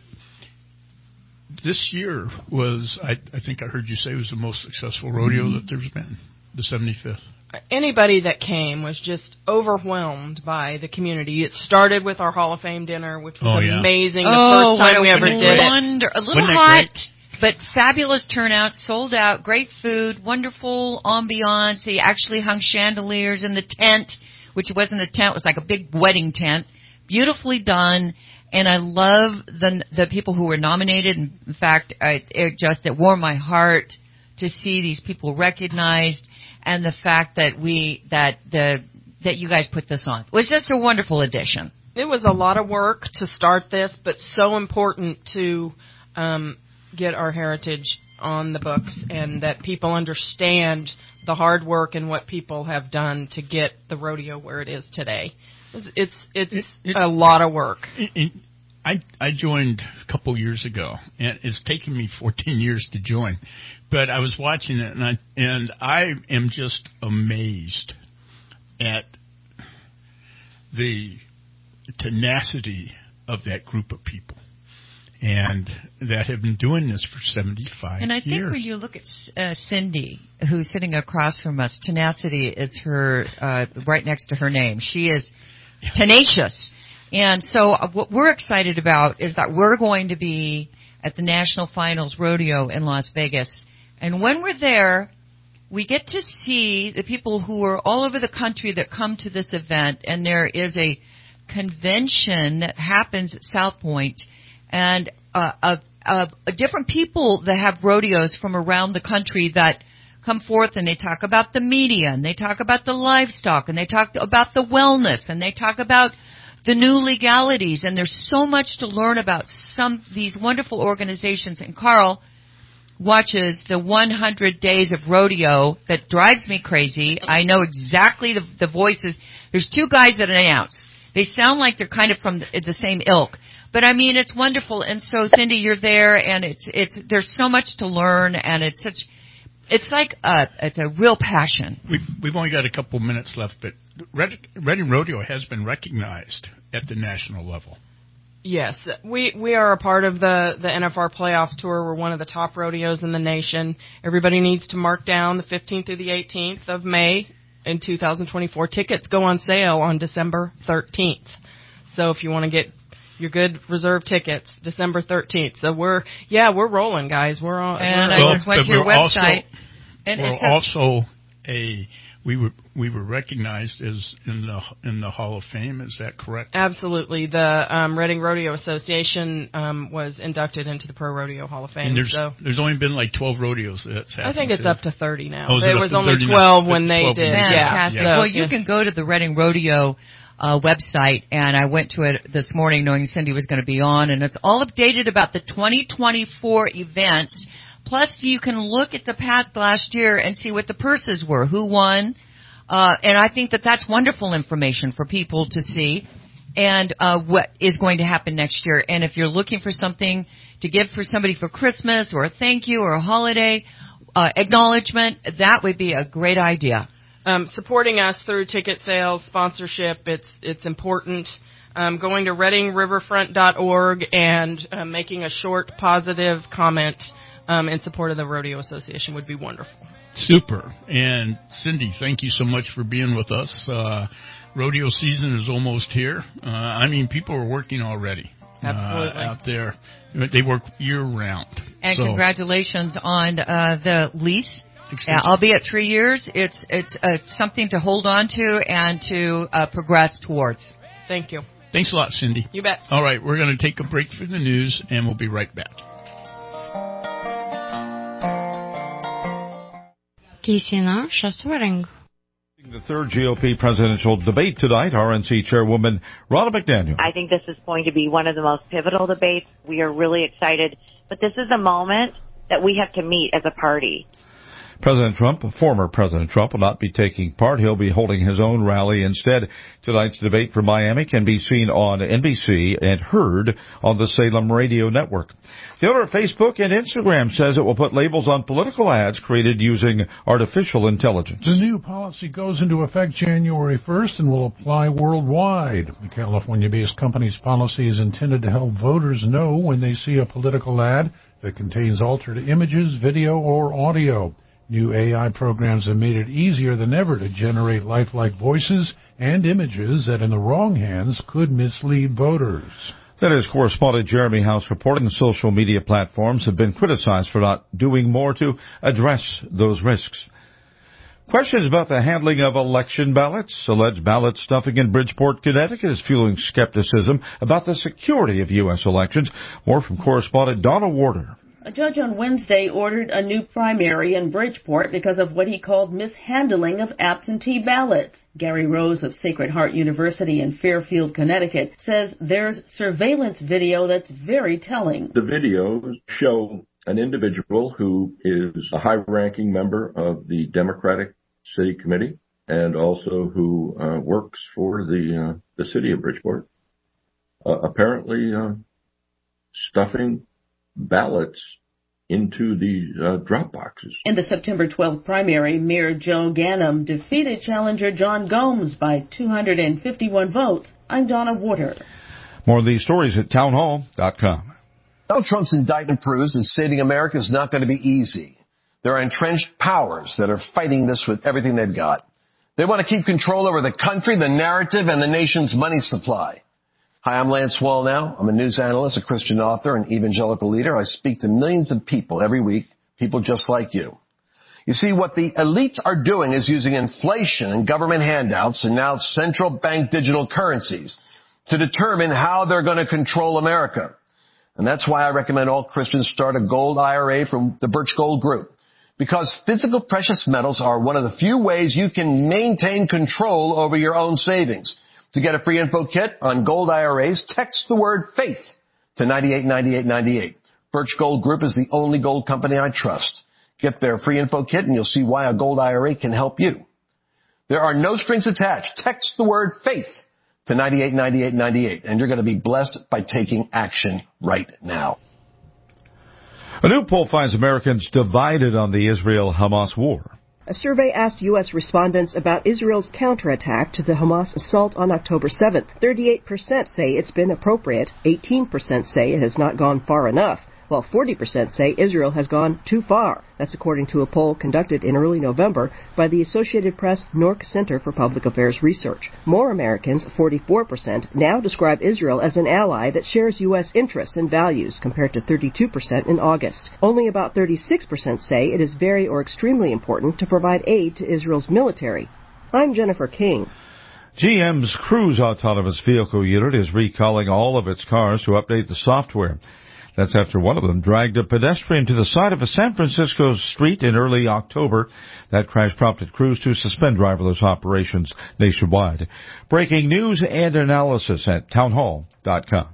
Speaker 2: this year was, I think I heard you say, was the most successful rodeo that there's been, the 75th.
Speaker 21: Anybody that came was just overwhelmed by the community. It started with our Hall of Fame dinner, which was amazing. The first time we ever did it.
Speaker 4: A little hot, but fabulous turnout, sold out, great food, wonderful ambiance. They actually hung chandeliers in the tent, which wasn't a tent, it was like a big wedding tent. Beautifully done. And I love the people who were nominated. In fact, it warmed my heart to see these people recognized, and the fact that that you guys put this on. It was just a wonderful addition.
Speaker 21: It was a lot of work to start this, but so important to get our heritage on the books, and that people understand the hard work and what people have done to get the rodeo where it is today. It's a lot of work.
Speaker 2: I joined a couple years ago, and it's taken me 14 years to join. But I was watching it, and I am just amazed at the tenacity of that group of people, and that have been doing this for 75 years.
Speaker 4: And I think when you look at Cindy, who's sitting across from us, tenacity is her right next to her name. She is tenacious. And so what we're excited about is that we're going to be at the National Finals Rodeo in Las Vegas. And when we're there, we get to see the people who are all over the country that come to this event. And there is a convention that happens at South Point, and different people that have rodeos from around the country that come forth, and they talk about the media, and they talk about the livestock, and they talk about the wellness, and they talk about the new legalities. And there's so much to learn about these wonderful organizations. And Carl watches the 100 Days of Rodeo that drives me crazy. I know exactly the voices. There's two guys that announce. They sound like they're kind of from the same ilk. But I mean, it's wonderful. And so, Cindy, you're there, and there's so much to learn, and it's a real passion.
Speaker 2: We've only got a couple minutes left, but Reading Rodeo has been recognized at the national level.
Speaker 21: Yes, we are a part of the NFR Playoff Tour. We're one of the top rodeos in the nation. Everybody needs to mark down the 15th through the 18th of May in 2024. Tickets go on sale on December 13th. So if you want to get your good reserve tickets, December 13th. So we're rolling, guys. We're on.
Speaker 4: And I just went to your website.
Speaker 2: We're also a we were recognized as in the Hall of Fame. Is that correct?
Speaker 21: Absolutely. The Reading Rodeo Association was inducted into the Pro Rodeo Hall of Fame.
Speaker 2: And there's only been like 12 rodeos that's happened.
Speaker 21: I think it's up to 30 now.
Speaker 2: Oh,
Speaker 21: there was only 12 when they did.
Speaker 4: Fantastic.
Speaker 21: Yeah.
Speaker 4: Well, you can go to the Reading Rodeo website, and I went to it this morning knowing Cindy was going to be on, and it's all updated about the 2024 events. Plus, you can look at the past last year and see what the purses were, who won, and I think that that's wonderful information for people to see, and what is going to happen next year. And if you're looking for something to give for somebody for Christmas or a thank you or a holiday acknowledgement, that would be a great idea.
Speaker 21: Supporting us through ticket sales, sponsorship, it's important. Going to readingriverfront.org and making a short positive comment in support of the Rodeo Association would be wonderful.
Speaker 2: Super. And Cindy, thank you so much for being with us. Rodeo season is almost here. People are working already.
Speaker 21: Absolutely.
Speaker 2: Out there. They work year-round.
Speaker 4: And congratulations on the lease. Albeit 3 years, it's something to hold on to and to progress towards.
Speaker 21: Thank you.
Speaker 2: Thanks a lot, Cindy.
Speaker 21: You bet.
Speaker 2: All right, we're going to take a break for the news, and we'll be right back.
Speaker 11: KCNR, Shasta Reading.
Speaker 13: The third GOP presidential debate tonight, RNC Chairwoman Ronna McDaniel.
Speaker 14: I think this is going to be one of the most pivotal debates. We are really excited, but this is a moment that we have to meet as a party.
Speaker 13: Former President Trump, will not be taking part. He'll be holding his own rally instead. Tonight's debate from Miami can be seen on NBC and heard on the Salem Radio Network. The owner of Facebook and Instagram says it will put labels on political ads created using artificial intelligence.
Speaker 15: The new policy goes into effect January 1st and will apply worldwide. The California-based company's policy is intended to help voters know when they see a political ad that contains altered images, video, or audio. New AI programs have made it easier than ever to generate lifelike voices and images that in the wrong hands could mislead voters.
Speaker 13: That is correspondent Jeremy House reporting. Social media platforms have been criticized for not doing more to address those risks. Questions about the handling of election ballots. Alleged ballot stuffing in Bridgeport, Connecticut is fueling skepticism about the security of U.S. elections. More from correspondent Donna Warder.
Speaker 17: A judge on Wednesday ordered a new primary in Bridgeport because of what he called mishandling of absentee ballots. Gary Rose of Sacred Heart University in Fairfield, Connecticut, says there's surveillance video that's very telling.
Speaker 18: The videos show an individual who is a high-ranking member of the Democratic City Committee and also who works for the city of Bridgeport, apparently stuffing ballots into the drop boxes.
Speaker 17: In the September 12th primary, Mayor Joe Ganim defeated challenger John Gomes by 251 votes. I'm Donna Warder.
Speaker 13: More of these stories at townhall.com.
Speaker 27: Donald Trump's indictment proves that saving America is not going to be easy. There are entrenched powers that are fighting this with everything they've got. They want to keep control over the country, the narrative, and the nation's money supply. Hi, I'm Lance Wallnau. I'm a news analyst, a Christian author, and evangelical leader. I speak to millions of people every week, people just like you. You see, what the elites are doing is using inflation and government handouts and now central bank digital currencies to determine how they're going to control America. And that's why I recommend all Christians start a gold IRA from the Birch Gold Group. Because physical precious metals are one of the few ways you can maintain control over your own savings. To get a free info kit on gold IRAs, text the word faith to 989898. Birch Gold Group is the only gold company I trust. Get their free info kit and you'll see why a gold IRA can help you. There are no strings attached. Text the word faith to 989898 and you're going to be blessed by taking action right now.
Speaker 13: A new poll finds Americans divided on the Israel-Hamas war.
Speaker 28: A survey asked U.S. respondents about Israel's counterattack to the Hamas assault on October 7th. 38% say it's been appropriate. 18% say it has not gone far enough, while 40% say Israel has gone too far. That's according to a poll conducted in early November by the Associated Press Nork Center for Public Affairs Research. More Americans, 44%, now describe Israel as an ally that shares U.S. interests and values, compared to 32% in August. Only about 36% say it is very or extremely important to provide aid to Israel's military. I'm Jennifer King.
Speaker 13: GM's Cruise autonomous vehicle unit is recalling all of its cars to update the software. That's after one of them dragged a pedestrian to the side of a San Francisco street in early October. That crash prompted Cruise to suspend driverless operations nationwide. Breaking news and analysis at townhall.com.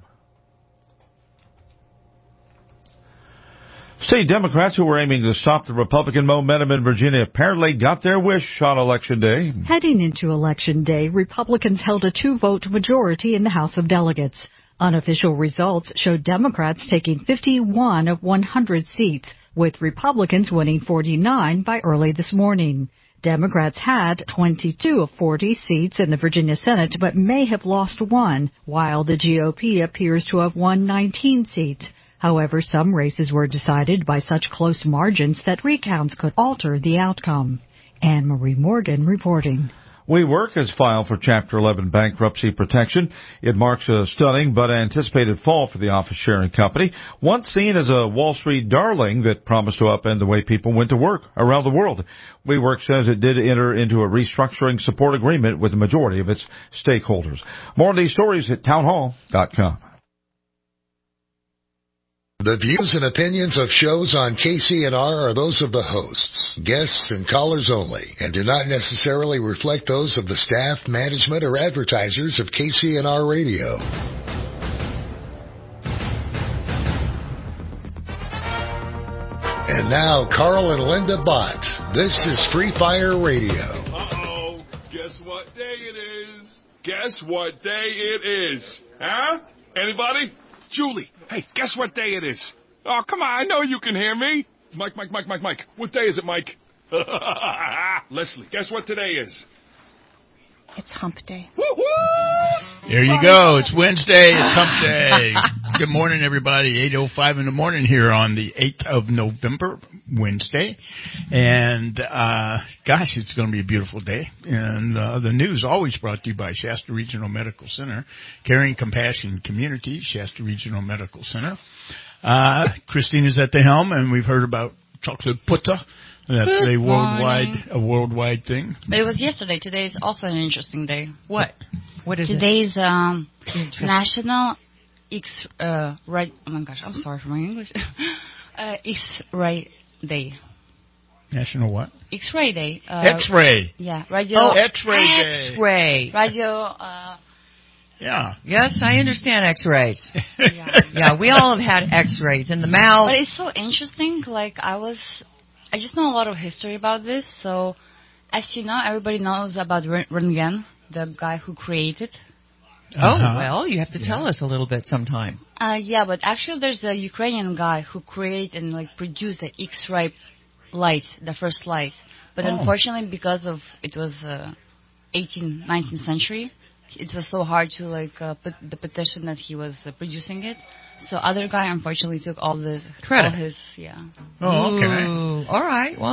Speaker 13: State Democrats who were aiming to stop the Republican momentum in Virginia apparently got their wish on Election Day.
Speaker 5: Heading into Election Day, Republicans held a 2-vote majority in the House of Delegates. Unofficial results showed Democrats taking 51 of 100 seats, with Republicans winning 49 by early this morning. Democrats had 22 of 40 seats in the Virginia Senate, but may have lost one, while the GOP appears to have won 19 seats. However, some races were decided by such close margins that recounts could alter the outcome. Anne Marie Morgan reporting.
Speaker 13: WeWork has filed for Chapter 11 bankruptcy protection. It marks a stunning but anticipated fall for the office-sharing company, once seen as a Wall Street darling that promised to upend the way people went to work around the world. WeWork says it did enter into a restructuring support agreement with the majority of its stakeholders. More on these stories at townhall.com.
Speaker 7: The views and opinions of shows on KCNR are those of the hosts, guests, and callers only, and do not necessarily reflect those of the staff, management, or advertisers of KCNR Radio. And now, Carl and Linda Bott. This is Free Fire Radio.
Speaker 12: Uh-oh. Guess what day it is? Guess what day it is? Huh? Anybody? Julie, hey, guess what day it is? Oh, come on, I know you can hear me. Mike. What day is it, Mike? Leslie, guess what today is?
Speaker 16: It's hump day.
Speaker 2: There you go. It's Wednesday. It's hump day. Good morning, everybody. 8:05 in the morning here on the 8th of November, Wednesday. And, gosh, it's going to be a beautiful day. And the news always brought to you by Shasta Regional Medical Center, Caring Compassion Community, Shasta Regional Medical Center. Christine is at the helm, and we've heard about chocolate puta. That's a worldwide thing.
Speaker 11: But it was yesterday. Today is also an interesting day.
Speaker 4: What? What is
Speaker 11: Today's National X-ray. Oh my gosh, I'm sorry for my English. X-ray Day.
Speaker 2: National what?
Speaker 11: X-ray Day.
Speaker 2: X-ray.
Speaker 11: Yeah, radio.
Speaker 2: Oh, X-ray Day.
Speaker 4: X-ray.
Speaker 11: Radio.
Speaker 2: Yeah.
Speaker 4: Yes, I understand X-rays. Yeah, we all have had X-rays in the mouth.
Speaker 11: But it's so interesting. Like I just know a lot of history about this. So, as you know, everybody knows about Röntgen, the guy who created.
Speaker 4: Oh, well, you have to tell us a little bit sometime.
Speaker 11: Yeah, but actually there's a Ukrainian guy who created and produced the X-ray light, the first light. But unfortunately, because of it was 18th, 19th century, it was so hard to put the petition that he was producing it. So other guy unfortunately took all the
Speaker 4: credit.
Speaker 11: All his,
Speaker 2: Oh, okay.
Speaker 4: Ooh, all right. Well,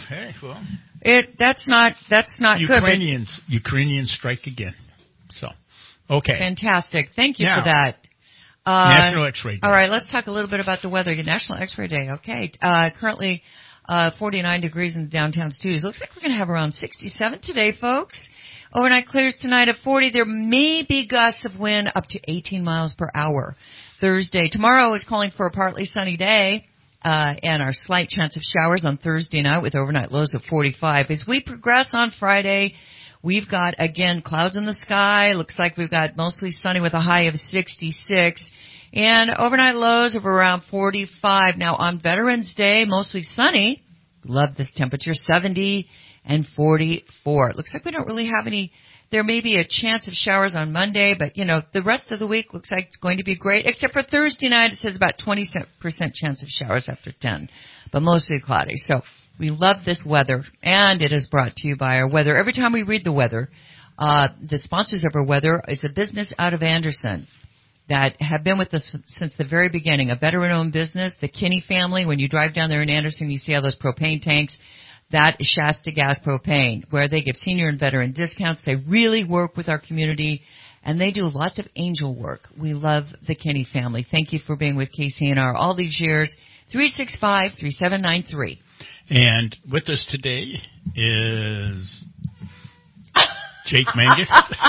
Speaker 4: that's not
Speaker 2: Ukrainians, good. Ukrainians strike again. So, okay.
Speaker 4: Fantastic. Thank you for that.
Speaker 2: National X-ray Day.
Speaker 4: All right, let's talk a little bit about the weather. National X-ray Day. Okay. Currently 49 degrees in the downtown studios. Looks like we're going to have around 67 today, folks. Overnight clears tonight at 40. There may be gusts of wind up to 18 miles per hour. Thursday. Tomorrow is calling for a partly sunny day, and our slight chance of showers on Thursday night with overnight lows of 45. As we progress on Friday, we've got, again, clouds in the sky. Looks like we've got mostly sunny with a high of 66. And overnight lows of around 45. Now, on Veterans Day, mostly sunny. Love this temperature, 70 and 44. It looks like we don't really have any. There may be a chance of showers on Monday, but, the rest of the week looks like it's going to be great, except for Thursday night. It says about 20% chance of showers after 10, but mostly cloudy. So we love this weather, and it is brought to you by our weather. Every time we read the weather, the sponsors of our weather is a business out of Anderson. that have been with us since the very beginning. A veteran-owned business, the Kinney family. When you drive down there in Anderson, you see all those propane tanks. That is Shasta Gas Propane, where they give senior and veteran discounts. They really work with our community, and they do lots of angel work. We love the Kinney family. Thank you for being with KCNR all these years. 365-3793.
Speaker 2: And with us today is Jake Mangus.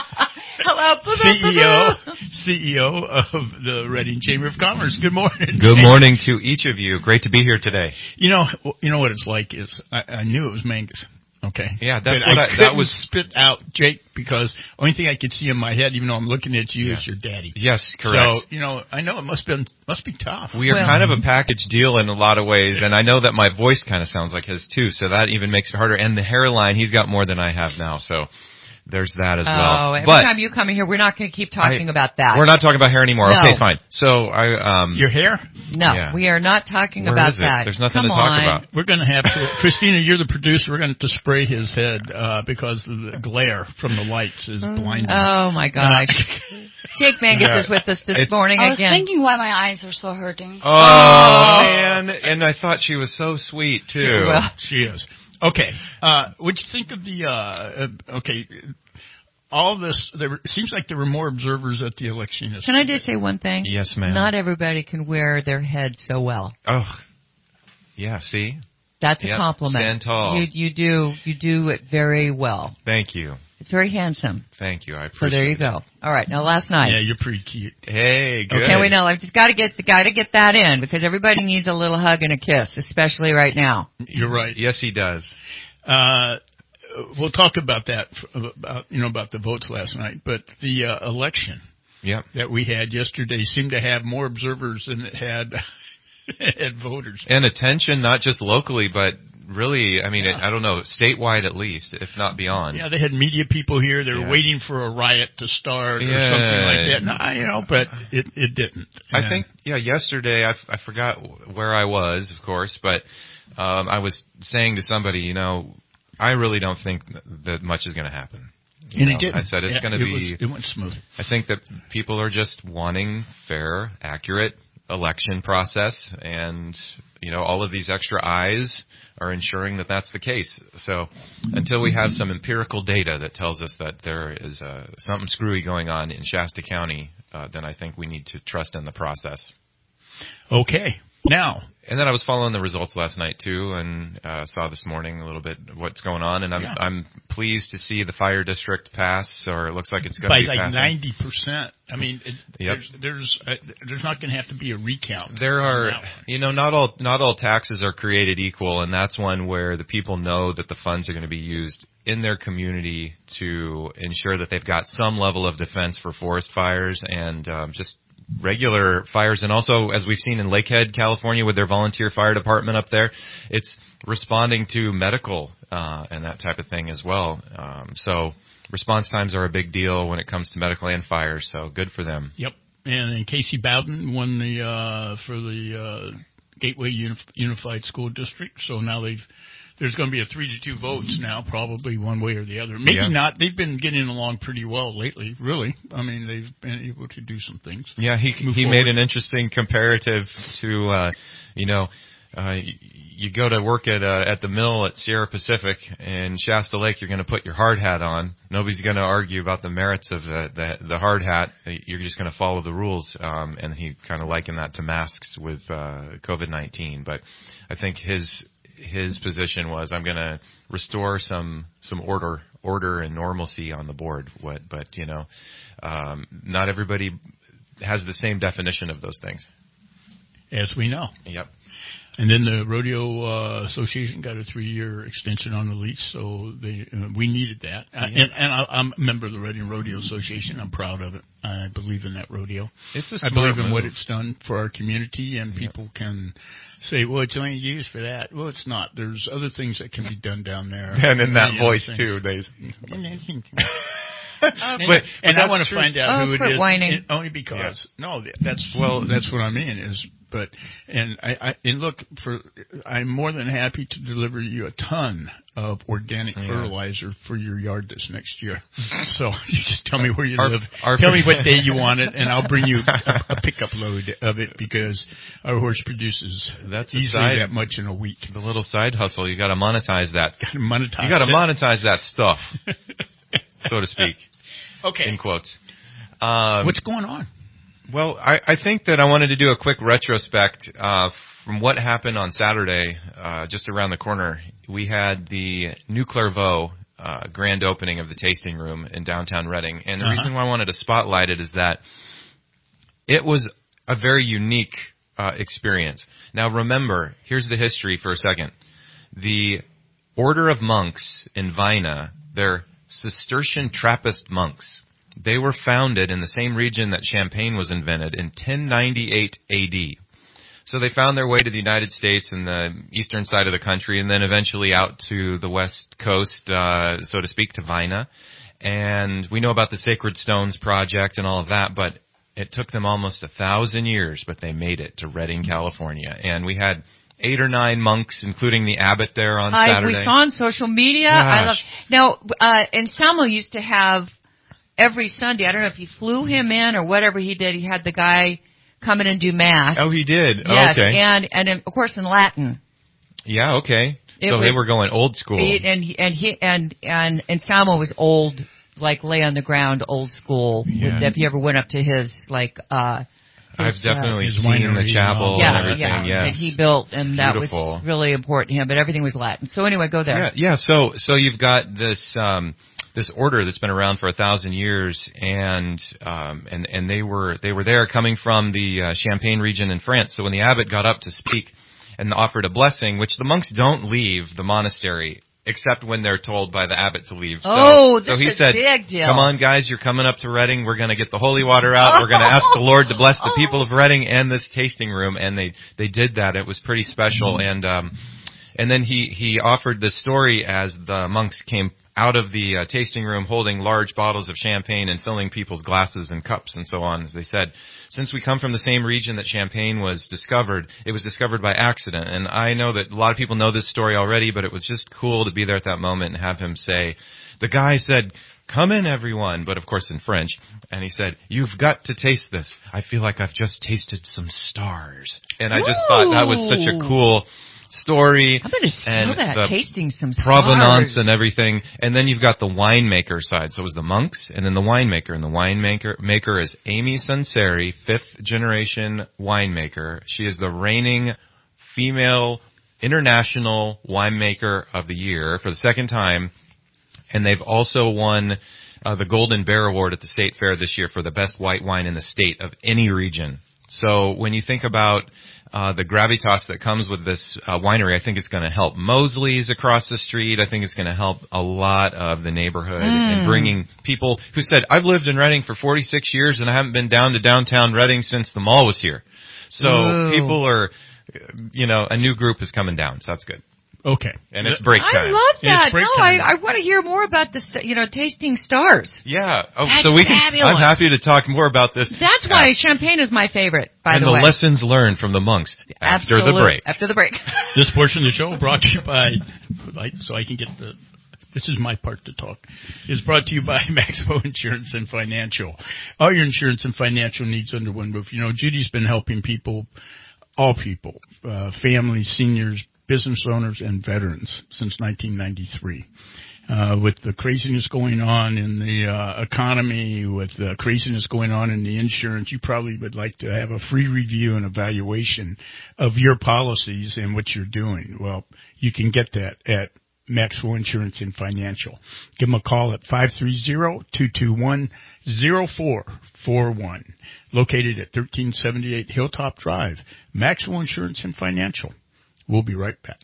Speaker 4: Hello.
Speaker 2: CEO of the Reading Chamber of Commerce. Good morning.
Speaker 3: Good morning to each of you. Great to be here today.
Speaker 2: You know what it's like is I knew it was Mangus. Okay.
Speaker 3: Yeah, that's
Speaker 2: but
Speaker 3: what
Speaker 2: that was spit out Jake because the only thing I could see in my head, even though I'm looking at you, is your daddy.
Speaker 3: Yes, correct.
Speaker 2: So, I know it must be tough.
Speaker 3: We are kind of a package deal in a lot of ways, and I know that my voice kind of sounds like his too, so that even makes it harder. And the hairline, he's got more than I have now, so there's that as well.
Speaker 4: Oh, every time you come in here, we're not going to keep talking about that.
Speaker 3: We're not talking about hair anymore.
Speaker 4: No.
Speaker 3: Okay, fine. So
Speaker 2: your hair?
Speaker 4: No, we are not talking about that.
Speaker 3: There's nothing to talk about.
Speaker 2: We're going to have to, Christina, you're the producer. We're going to spray his head because the glare from the lights is blinding.
Speaker 4: Oh my gosh. Jake Mangus is with us this morning again.
Speaker 11: I was thinking why my eyes are so hurting.
Speaker 3: Oh man, and I thought she was so sweet too.
Speaker 2: Well, she is. Okay. What'd you think of the, all this, it seems like there were more observers at the election.
Speaker 4: Can I just say one thing?
Speaker 3: Yes, ma'am.
Speaker 4: Not everybody can wear their head so well.
Speaker 3: Oh, yeah, see?
Speaker 4: That's a compliment.
Speaker 3: Stand tall.
Speaker 4: You do it very well.
Speaker 3: Thank you.
Speaker 4: It's very handsome.
Speaker 3: Thank you. I appreciate it.
Speaker 4: So there you go. All right. Now last night.
Speaker 2: Yeah, you're pretty cute.
Speaker 3: Hey, good.
Speaker 4: Okay, we know. I've just got to get that in because everybody needs a little hug and a kiss, especially right now.
Speaker 2: You're right.
Speaker 3: Yes, he does.
Speaker 2: We'll talk about that, about the votes last night, but the election that we had yesterday seemed to have more observers than it had voters.
Speaker 3: And attention, not just locally, but really, I don't know, statewide at least, if not beyond.
Speaker 2: Yeah, they had media people here. They were waiting for a riot to start or something like that. No, but it didn't.
Speaker 3: I think, yesterday, I forgot where I was, of course, but I was saying to somebody, I really don't think that much is going to happen.
Speaker 2: It did.
Speaker 3: I said it's going to be.
Speaker 2: It went smooth.
Speaker 3: I think that people are just wanting fair, accurate election process, and all of these extra eyes are ensuring that that's the case. So until we have some empirical data that tells us that there is something screwy going on in Shasta County, then I think we need to trust in the process.
Speaker 2: Okay. Now.
Speaker 3: And then I was following the results last night too, and saw this morning a little bit what's going on, and I'm pleased to see the fire district pass, or it looks like it's going to be
Speaker 2: by like
Speaker 3: passing.
Speaker 2: 90%. There's not going to have to be a recount.
Speaker 3: There are, not all taxes are created equal, and that's one where the people know that the funds are going to be used in their community to ensure that they've got some level of defense for forest fires and just regular fires. And also, as we've seen in Lakehead, California, with their volunteer fire department up there, it's responding to medical and that type of thing as well. So response times are a big deal when it comes to medical and fire, so good for them.
Speaker 2: Yep. And Casey Bowden won for the Gateway Unified School District, so now there's going to be a 3-2 votes now, probably one way or the other. Maybe not. They've been getting along pretty well lately, really. They've been able to do some things.
Speaker 3: Yeah, he made an interesting comparative to, you go to work at the mill at Sierra Pacific in Shasta Lake, you're going to put your hard hat on. Nobody's going to argue about the merits of the hard hat. You're just going to follow the rules. And he kind of likened that to masks with COVID-19. But I think his position was, I'm going to restore some order and normalcy on the board. But not everybody has the same definition of those things.
Speaker 2: As we know.
Speaker 3: Yep.
Speaker 2: And then the Rodeo Association got a 3-year extension on the lease, so we needed that. And I'm a member of the Reading Rodeo Association. I'm proud of it. I believe in that rodeo.
Speaker 3: I
Speaker 2: believe in what it's done for our community, and people can say, well, it's only used for that. Well, it's not. There's other things that can be done down there.
Speaker 3: And in that voice, too.
Speaker 2: And I want to find out who it is.
Speaker 4: Whining.
Speaker 2: Only because that's what I mean is. But I'm more than happy to deliver you a ton of organic fertilizer for your yard this next year. So you just tell me where you live, tell me what day you want it, and I'll bring you a pickup load of it because our horse produces easily that much in a week.
Speaker 3: The little side hustle, you got to monetize that.
Speaker 2: You
Speaker 3: got to monetize that stuff, so to speak.
Speaker 2: Okay.
Speaker 3: In quotes.
Speaker 2: What's going on?
Speaker 3: Well, I think that I wanted to do a quick retrospect from what happened on Saturday, just around the corner. We had the New Clairvaux grand opening of the tasting room in downtown Reading. And the reason why I wanted to spotlight it is that it was a very unique experience. Now, remember, here's the history for a second. The Order of Monks in Vina, they're Cistercian Trappist monks. They were founded in the same region that champagne was invented in 1098 AD. So they found their way to the United States and the eastern side of the country and then eventually out to the west coast, so to speak, to Vina. And we know about the Sacred Stones Project and all of that, but it took them almost 1,000 years, but they made it to Redding, California. And we had 8 or 9 monks, including the abbot there on Saturday.
Speaker 4: We saw on social media. And Samuel used to have every Sunday, I don't know if he flew him in or whatever he did, he had the guy come in and do mass.
Speaker 3: Oh, he did?
Speaker 4: Yes,
Speaker 3: okay.
Speaker 4: And of course in Latin.
Speaker 3: Yeah, okay. So they were going old school.
Speaker 4: And Samuel was old, like lay on the ground, old school.
Speaker 3: Yeah.
Speaker 4: If you ever went up to his,
Speaker 3: I've definitely seen the chapel and everything, yes.
Speaker 4: That he built, and that
Speaker 3: Beautiful.
Speaker 4: was really important to him, but everything was Latin. So anyway, go there.
Speaker 3: Yeah, so you've got this order that's been around for 1,000 years, and they were there coming from the Champagne region in France. So when the abbot got up to speak and offered a blessing, which the monks don't leave the monastery except when they're told by the abbot to leave.
Speaker 4: So
Speaker 3: he said,
Speaker 4: big deal.
Speaker 3: Come on, guys, you're coming up to Reading. We're going to get the holy water out. We're going to ask the Lord to bless the people of Reading and this tasting room. And they did that. It was pretty special. And then he offered this story as the monks came out of the tasting room holding large bottles of champagne and filling people's glasses and cups and so on. As they said, since we come from the same region that champagne was discovered, it was discovered by accident. And I know that a lot of people know this story already, but it was just cool to be there at that moment and have him say, the guy said, come in, everyone, but of course in French. And he said, you've got to taste this. I feel like I've just tasted some stars. And I just thought that was such a cool story.
Speaker 4: I'm going to steal that, tasting some
Speaker 3: provenance
Speaker 4: stars.
Speaker 3: And everything. And then you've got the winemaker side. So it was the monks and then the winemaker. And the winemaker is Amy Sunseri, 5th generation winemaker. She is the reigning female international winemaker of the year for the second time. And they've also won the Golden Bear Award at the State Fair this year for the best white wine in the state of any region. So when you think about the gravitas that comes with this winery, I think it's going to help Mosley's across the street. I think it's going to help a lot of the neighborhood and bringing people who said, I've lived in Reading for 46 years and I haven't been down to downtown Reading since the mall was here. So people are, a new group is coming down. So that's good.
Speaker 2: Okay.
Speaker 3: And it's break time.
Speaker 4: I love that. I want to hear more about this, tasting stars.
Speaker 3: Yeah. Oh,
Speaker 4: That's
Speaker 3: so
Speaker 4: fabulous.
Speaker 3: I'm happy to talk more about this.
Speaker 4: That's why champagne is my favorite, by the way.
Speaker 3: And the lessons learned from the monks after the break.
Speaker 4: After the break.
Speaker 2: This portion of the show brought to you by, so I can get this is my part to talk, is brought to you by Maximo Insurance and Financial. All your insurance and financial needs under one roof. Judy's been helping people, all people, families, seniors, business owners, and veterans since 1993. With the craziness going on in the economy, with the craziness going on in the insurance, you probably would like to have a free review and evaluation of your policies and what you're doing. Well, you can get that at Maxwell Insurance and Financial. Give them a call at 530-221-0441. Located at 1378 Hilltop Drive. Maxwell Insurance and Financial. We'll be right back.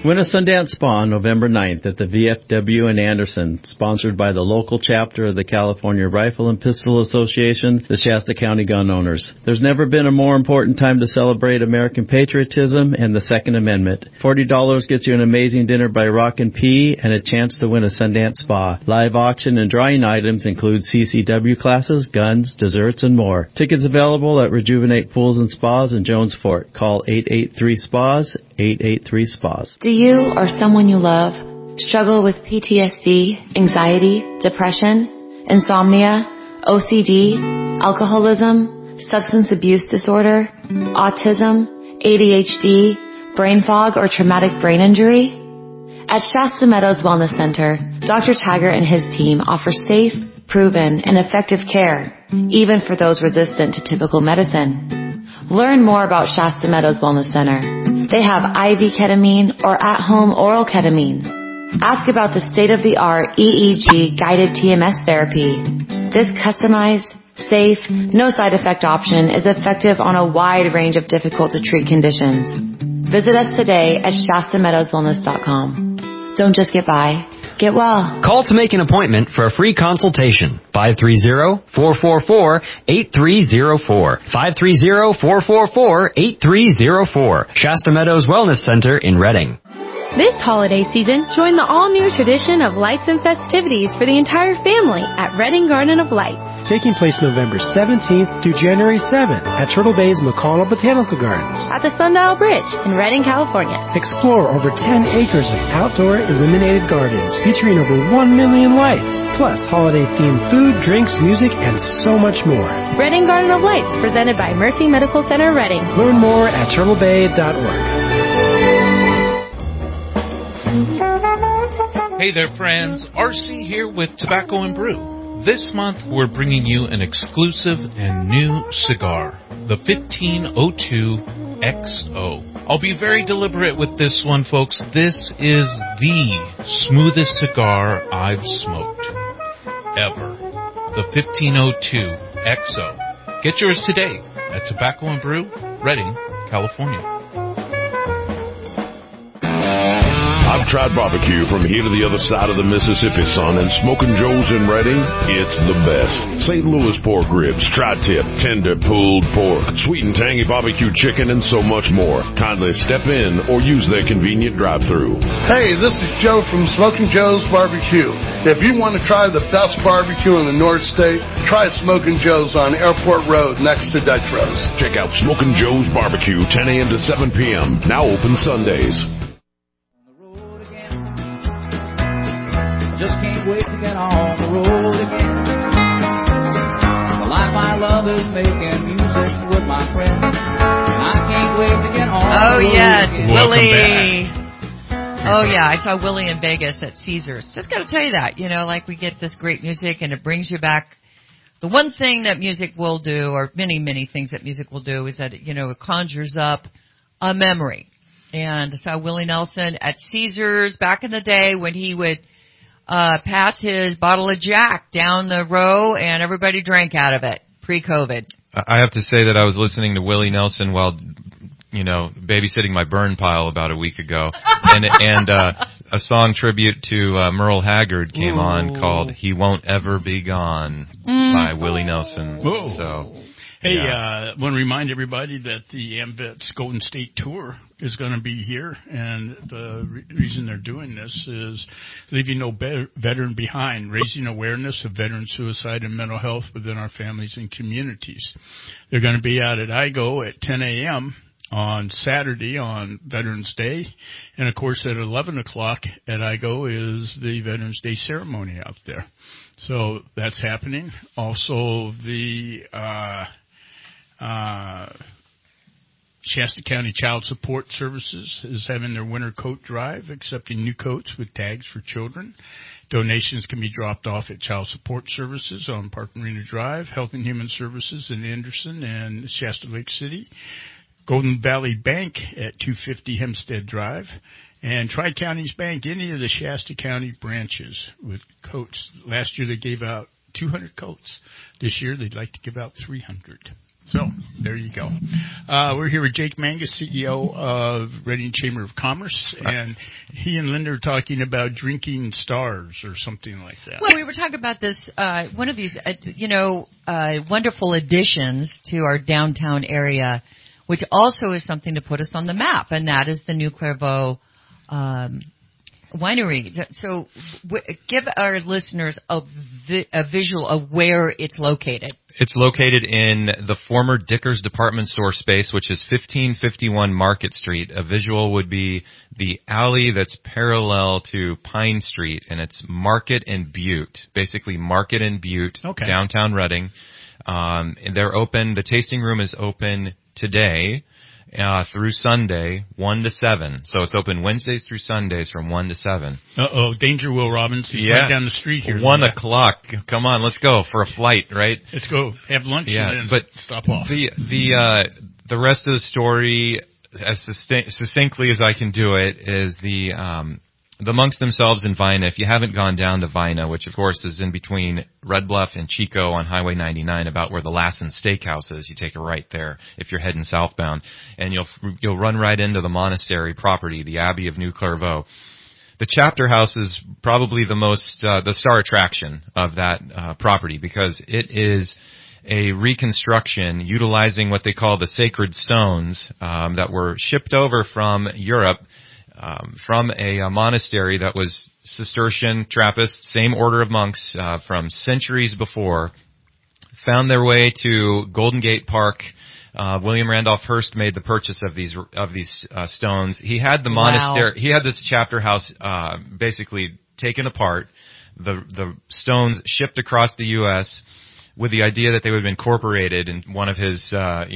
Speaker 6: Win a Sundance Spa on November 9th at the VFW in Anderson, sponsored by the local chapter of the California Rifle and Pistol Association, the Shasta County Gun Owners. There's never been a more important time to celebrate American patriotism and the Second Amendment. $40 gets you an amazing dinner by Rockin' P and a chance to win a Sundance Spa. Live auction and drawing items include CCW classes, guns, desserts, and more. Tickets available at Rejuvenate Pools and Spas in Jones Fort. Call 883-SPAS, 883-SPAS.
Speaker 9: Do you or someone you love struggle with PTSD, anxiety, depression, insomnia, OCD, alcoholism, substance abuse disorder, autism, ADHD, brain fog, or traumatic brain injury? At Shasta Meadows Wellness Center, Dr. Taggart and his team offer safe, proven, and effective care, even for those resistant to typical medicine. Learn more about Shasta Meadows Wellness Center. They have IV ketamine or at-home oral ketamine. Ask about the state-of-the-art EEG guided TMS therapy. This customized, safe, no side effect option is effective on a wide range of difficult to treat conditions. Visit us today at ShastaMeadowsWellness.com. Don't just get by, get well.
Speaker 10: Call to make an appointment for a free consultation. 530-444-8304. 530-444-8304. Shasta Meadows Wellness Center in Redding.
Speaker 19: This holiday season, join the all-new tradition of lights and festivities for the entire family at Redding Garden of Lights.
Speaker 20: Taking place November 17th through January 7th at Turtle Bay's McConnell Botanical Gardens.
Speaker 19: At the Sundial Bridge in Redding, California.
Speaker 20: Explore over 10 acres of outdoor illuminated gardens featuring over 1 million lights, plus holiday-themed food, drinks, music, and so much more.
Speaker 19: Redding Garden of Lights, presented by Mercy Medical Center, Redding.
Speaker 20: Learn more at turtlebay.org.
Speaker 22: Hey there, friends. RC here with Tobacco and Brew. This month, we're bringing you an exclusive and new cigar, the 1502 XO. I'll be very deliberate with this one, folks. This is the smoothest cigar I've smoked ever. The 1502 XO. Get yours today at Tobacco and Brew, Redding, California.
Speaker 23: I've tried barbecue from here to the other side of the Mississippi, son, and Smoking Joe's in Redding, it's the best. St. Louis pork ribs, tri-tip, tender pulled pork, sweet and tangy barbecue chicken, and so much more. Kindly step in or use their convenient drive-thru.
Speaker 24: Hey, this is Joe from Smoking Joe's Barbecue. If you want to try the best barbecue in the North State, try Smoking Joe's on Airport Road next to Dutch Rose.
Speaker 23: Check out Smoking Joe's Barbecue, 10 a.m. to 7 p.m., now open Sundays.
Speaker 29: Just can't wait to get on the road again. The life I love is making music with my friends. And I can't wait to get on the road
Speaker 4: yes,
Speaker 29: again.
Speaker 4: Willie. Oh, yeah, I saw Willie in Vegas at Caesars. Just got to tell you that, like we get this great music and it brings you back. The one thing that music will do, or many, many things that music will do, is that, it conjures up a memory. And I saw Willie Nelson at Caesars back in the day when he would pass his bottle of Jack down the row, and everybody drank out of it pre-COVID.
Speaker 3: I have to say that I was listening to Willie Nelson while, babysitting my burn pile about a week ago, and a song tribute to Merle Haggard came on called "He Won't Ever Be Gone" by Willie Nelson.
Speaker 2: Whoa.
Speaker 3: So.
Speaker 2: Hey, I want to remind everybody that the AMVETS Golden State Tour is going to be here, and the reason they're doing this is leaving no veteran behind, raising awareness of veteran suicide and mental health within our families and communities. They're going to be out at IGO at 10 a.m. on Saturday on Veterans Day, and of course at 11 o'clock at IGO is the Veterans Day ceremony out there. So that's happening. Also, the Shasta County Child Support Services is having their winter coat drive, accepting new coats with tags for children. Donations can be dropped off at Child Support Services on Park Marina Drive, Health and Human Services in Anderson and Shasta Lake City, Golden Valley Bank at 250 Hempstead Drive, and Tri-Counties Bank, any of the Shasta County branches with coats. Last year they gave out 200 coats. This year they'd like to give out 300. So, there you go. We're here with Jake Mangus, CEO of Reading Chamber of Commerce, and he and Linda are talking about drinking stars or something like that.
Speaker 4: Well, we were talking about this, one of these, wonderful additions to our downtown area, which also is something to put us on the map, and that is the New Clairvaux winery. So give our listeners a visual of where it's located.
Speaker 3: It's located in the former Dickers department store space, which is 1551 Market Street. A visual would be the alley that's parallel to Pine Street, and it's Market and Butte, basically Market and Butte, downtown Reading. And they're open. The tasting room is open today through Sunday, 1 to 7. So it's open Wednesdays through Sundays from 1 to 7.
Speaker 2: Danger, Will Robbins. He's right down the street here.
Speaker 3: 1 o'clock. Come on, let's go for a flight, right?
Speaker 2: Let's go have lunch and then stop off.
Speaker 3: The rest of the story, as succinctly as I can do it, is the monks themselves in Vina. If you haven't gone down to Vina, which of course is in between Red Bluff and Chico on Highway 99, about where the Lassen Steakhouse is, you take a right there if you're heading southbound, and you'll run right into the monastery property, the Abbey of New Clairvaux. The chapter house is probably the star attraction of that property, because it is a reconstruction utilizing what they call the sacred stones that were shipped over from Europe, from a monastery that was Cistercian, Trappist, same order of monks from centuries before, found their way to Golden Gate Park. William Randolph Hearst made the purchase of these stones. He had the monastery. He had this chapter house basically taken apart, the stones shipped across the U.S. with the idea that they would have been incorporated in one of his,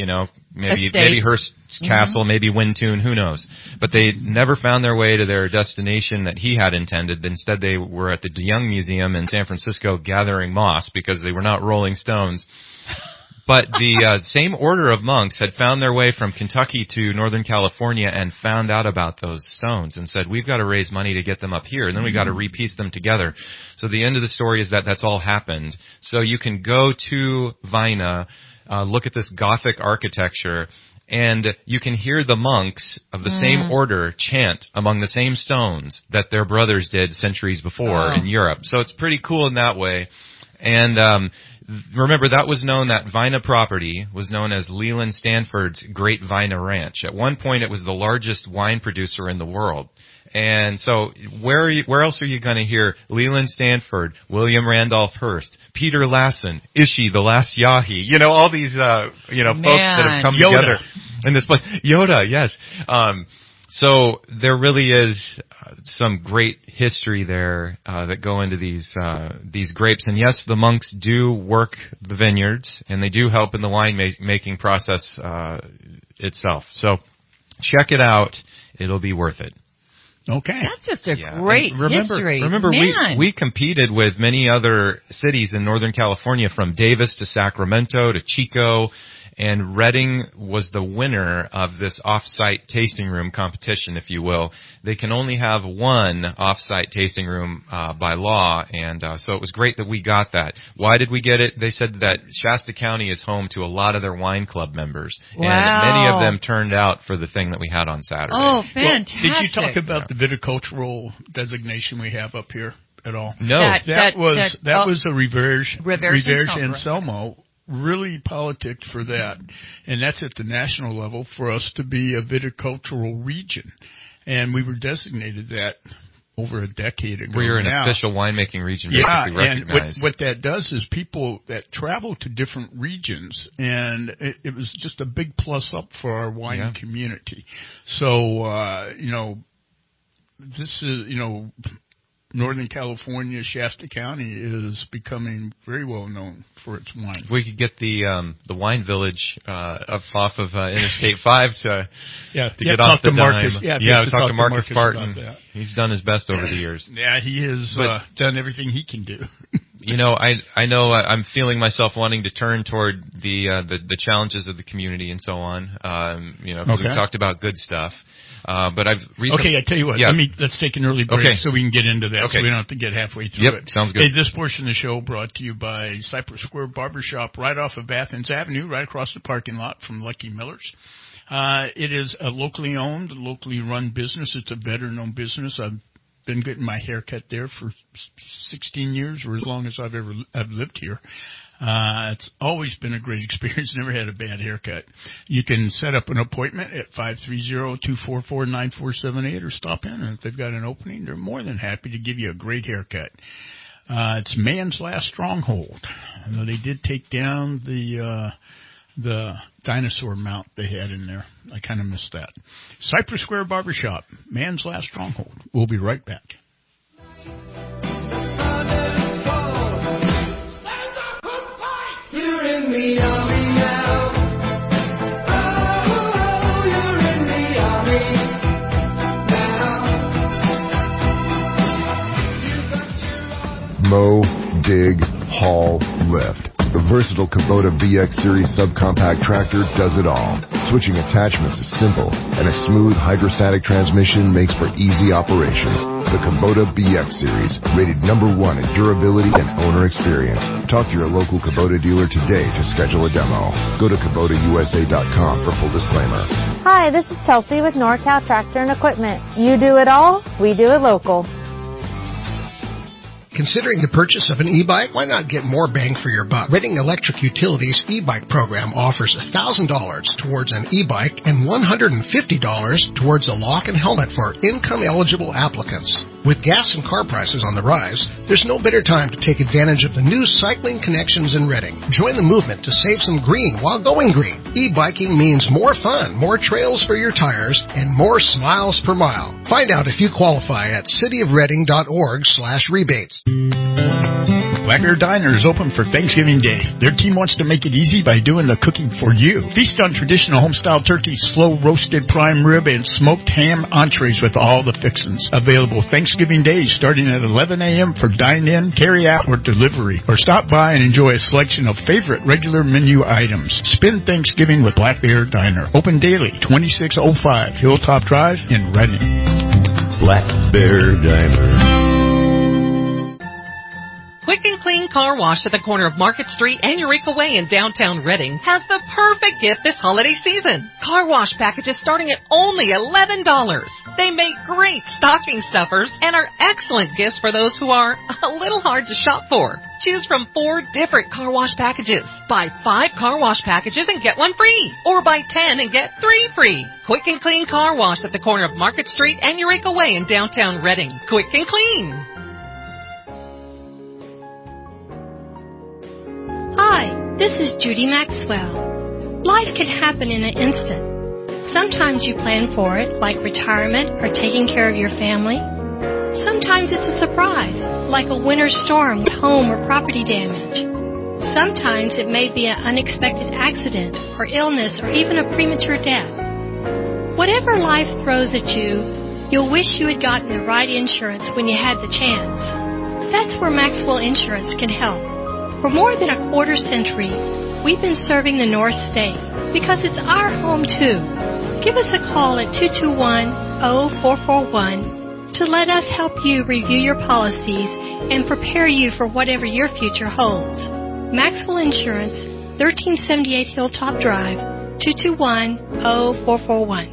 Speaker 3: maybe Hearst's castle, maybe Wyntoun, who knows. But they never found their way to their destination that he had intended. Instead, they were at the De Young Museum in San Francisco gathering moss because they were not rolling stones. But the same order of monks had found their way from Kentucky to Northern California and found out about those stones and said, we've got to raise money to get them up here, and then we've got to repiece them together. So the end of the story is that that's all happened. So you can go to Vina, look at this Gothic architecture, and you can hear the monks of the same order chant among the same stones that their brothers did centuries before in Europe. So it's pretty cool in that way. And remember, that Vina property was known as Leland Stanford's Great Vina Ranch. At one point, it was the largest wine producer in the world. And so where else are you going to hear Leland Stanford, William Randolph Hearst, Peter Lassen, Ishi, the Last Yahi, all these, folks that have come together in this place. Yoda, yes. So there really is some great history there that go into these grapes. And yes, the monks do work the vineyards, and they do help in the wine making process itself. So check it out; it'll be worth it.
Speaker 2: Okay,
Speaker 4: that's just a great history.
Speaker 3: Remember, we competed with many other cities in Northern California, from Davis to Sacramento to Chico. And Reading was the winner of this off-site tasting room competition, if you will. They can only have one off-site tasting room by law, and so it was great that we got that. Why did we get it? They said that Shasta County is home to a lot of their wine club members, and many of them turned out for the thing that we had on Saturday.
Speaker 4: Oh, fantastic.
Speaker 2: Well, did you talk about the viticultural designation we have up here at all?
Speaker 3: No.
Speaker 2: That was a Reverge Anselmo. Really politicked for that, and that's at the national level, for us to be a viticultural region, and we were designated that over a decade ago.
Speaker 3: We're an official winemaking region, basically recognized.
Speaker 2: And what that does is people that travel to different regions, and it was just a big plus up for our wine community. So this is Northern California, Shasta County is becoming very well known for its wine.
Speaker 3: We could get the wine village off of Interstate 5 to get off the dime. Talk to Marcus Barton. He's done his best over the years.
Speaker 2: Yeah, he has done everything he can do.
Speaker 3: I know I'm feeling myself wanting to turn toward the challenges of the community and so on. We've talked about good stuff. But I've recently...
Speaker 2: Okay, I tell you what.
Speaker 3: Yeah.
Speaker 2: Let's take an early break so we can get into that.
Speaker 3: Okay.
Speaker 2: So we don't have to get halfway through it.
Speaker 3: Sounds good.
Speaker 2: Hey, this portion of the show brought to you by Cypress Square Barbershop, right off of Athens Avenue, right across the parking lot from Lucky Miller's. It is a locally owned, locally run business. It's a veteran-owned business. I've been getting my hair cut there for 16 years, or as long as I've lived here. It's always been a great experience. Never had a bad haircut. You can set up an appointment at 530-244-9478 or stop in. And if they've got an opening, they're more than happy to give you a great haircut. It's man's last stronghold. They did take down the dinosaur mount they had in there. I kind of missed that. Cypress Square Barbershop, man's last stronghold. We'll be right back.
Speaker 1: You're in the army now. Oh, you're in the army now.
Speaker 8: Mow, dig, haul, lift. The versatile Kubota VX Series subcompact tractor does it all. Switching attachments is simple, and a smooth hydrostatic transmission makes for easy operation. The Kubota VX Series, rated #1 in durability and owner experience. Talk to your local Kubota dealer today to schedule a demo. Go to KubotaUSA.com for full disclaimer.
Speaker 14: Hi, this is Chelsea with NorCal Tractor and Equipment. You do it all, we do it local.
Speaker 15: Considering the purchase of an e-bike, why not get more bang for your buck? Redding Electric Utilities e-bike program offers $1,000 towards an e-bike and $150 towards a lock and helmet for income-eligible applicants. With gas and car prices on the rise, there's no better time to take advantage of the new cycling connections in Redding. Join the movement to save some green while going green. E-biking means more fun, more trails for your tires, and more smiles per mile. Find out if you qualify at cityofredding.org/rebates.
Speaker 2: Black Bear Diner is open for Thanksgiving Day. Their team wants to make it easy by doing the cooking for you. Feast on traditional home-style turkey, slow-roasted prime rib, and smoked ham entrees with all the fixins. Available Thanksgiving Day starting at 11 a.m. for dine-in, carry-out, or delivery. Or stop by and enjoy a selection of favorite regular menu items. Spend Thanksgiving with Black Bear Diner. Open daily, 2605 Hilltop Drive in Redding.
Speaker 8: Black Bear Diner.
Speaker 17: Quick and Clean Car Wash at the corner of Market Street and Eureka Way in downtown Redding has the perfect gift this holiday season. Car wash packages starting at only $11. They make great stocking stuffers and are excellent gifts for those who are a little hard to shop for. Choose from 4 different car wash packages. Buy 5 car wash packages and get 1 free. Or buy 10 and get 3 free. Quick and Clean Car Wash at the corner of Market Street and Eureka Way in downtown Redding. Quick and clean.
Speaker 18: Hi, this is Judy Maxwell. Life can happen in an instant. Sometimes you plan for it, like retirement or taking care of your family. Sometimes it's a surprise, like a winter storm with home or property damage. Sometimes it may be an unexpected accident or illness or even a premature death. Whatever life throws at you, you'll wish you had gotten the right insurance when you had the chance. That's where Maxwell Insurance can help. For more than a quarter century, we've been serving the North State because it's our home too. Give us a call at 221-0441 to let us help you review your policies and prepare you for whatever your future holds. Maxwell Insurance, 1378 Hilltop Drive, 221-0441.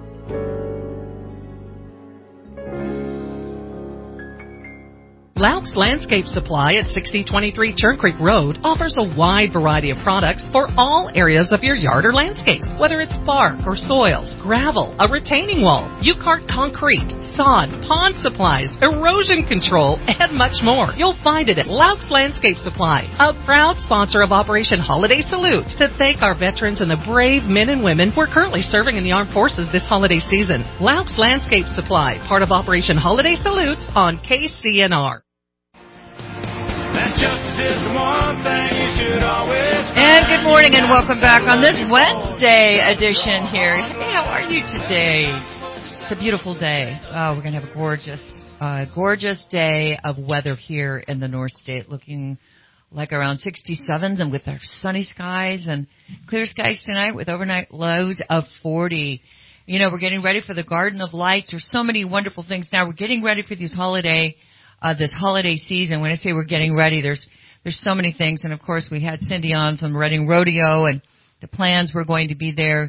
Speaker 17: Laux Landscape Supply at 6023 Churn Creek Road offers a wide variety of products for all areas of your yard or landscape. Whether it's bark or soils, gravel, a retaining wall, U-Cart concrete, sod, pond supplies, erosion control, and much more. You'll find it at Laux Landscape Supply, a proud sponsor of Operation Holiday Salute, to thank our veterans and the brave men and women who are currently serving in the armed forces this holiday season. Laux Landscape Supply, part of Operation Holiday Salute on KCNR.
Speaker 4: And good morning and welcome back on this Wednesday edition here. Hey, how are you today? It's a beautiful day. Oh, we're going to have a gorgeous gorgeous day of weather here in the North State, looking like around 67s and with our sunny skies and clear skies tonight with overnight lows of 40. You know, we're getting ready for the Garden of Lights. There's so many wonderful things now. We're getting ready for this holiday season. When I say we're getting ready, there's so many things. And of course, we had Cindy on from Reading Rodeo, and the plans were going to be there.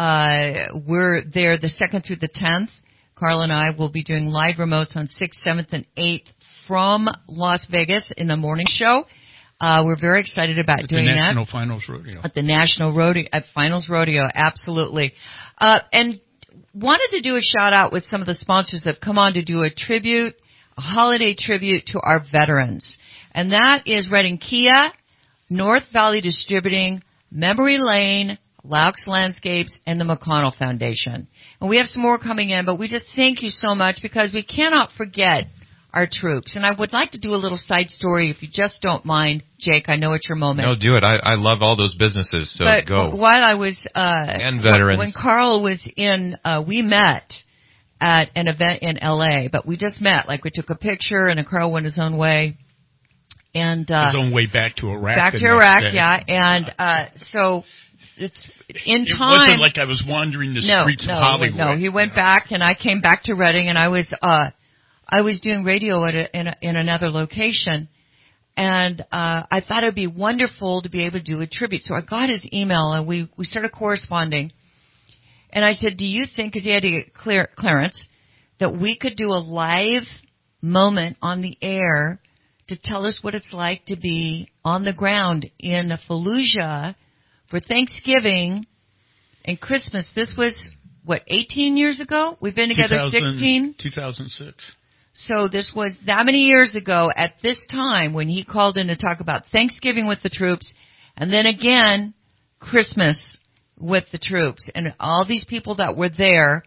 Speaker 4: We're there the 2nd through the 10th. Carl and I will be doing live remotes on 6th, 7th, and 8th from Las Vegas in the morning show. We're very excited about doing that.
Speaker 2: At the National Finals Rodeo.
Speaker 4: At the National Rodeo, at Finals Rodeo, absolutely. And wanted to do a shout out with some of the sponsors that have come on to do a holiday tribute to our veterans. And that is Reading Kia, North Valley Distributing, Memory Lane, Laux Landscapes, and the McConnell Foundation. And we have some more coming in, but we just thank you so much because we cannot forget our troops. And I would like to do a little side story if you just don't mind, Jake. I know it's your moment.
Speaker 3: No, do it. I love all those businesses, so
Speaker 4: but
Speaker 3: go.
Speaker 4: While I was
Speaker 3: and veterans.
Speaker 4: When Carl was in, we met at an event in L.A., but we just met. Like, we took a picture, and then Carl went his own way. And
Speaker 2: his own way back to Iraq.
Speaker 4: Back to Iraq, yeah. And so it's in time. It
Speaker 2: wasn't like I was wandering the streets of Hollywood.
Speaker 4: No, he went back, and I came back to Reading, and I was doing radio in another location, and I thought it would be wonderful to be able to do a tribute. So I got his email, and we started corresponding. And I said, do you think, because he had to get clearance, that we could do a live moment on the air to tell us what it's like to be on the ground in Fallujah for Thanksgiving and Christmas? This was, 18 years ago? We've been together 16?
Speaker 2: 2006.
Speaker 4: So this was that many years ago at this time when he called in to talk about Thanksgiving with the troops and then again Christmas with the troops. And all these people that were there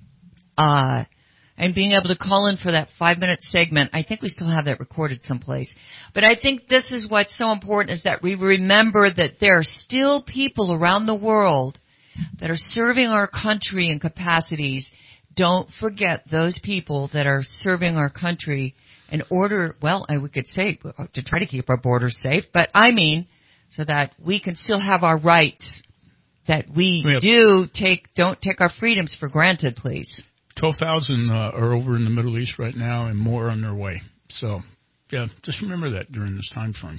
Speaker 4: and being able to call in for that 5-minute segment. I think we still have that recorded someplace. But I think this is what's so important, is that we remember that there are still people around the world that are serving our country in capacities. Don't forget those people that are serving our country in order, we could say, to try to keep our borders safe, but I mean so that we can still have our rights, that we don't take our freedoms for granted, please.
Speaker 2: 12,000 are over in the Middle East right now and more on their way. So, yeah, just remember that during this time frame.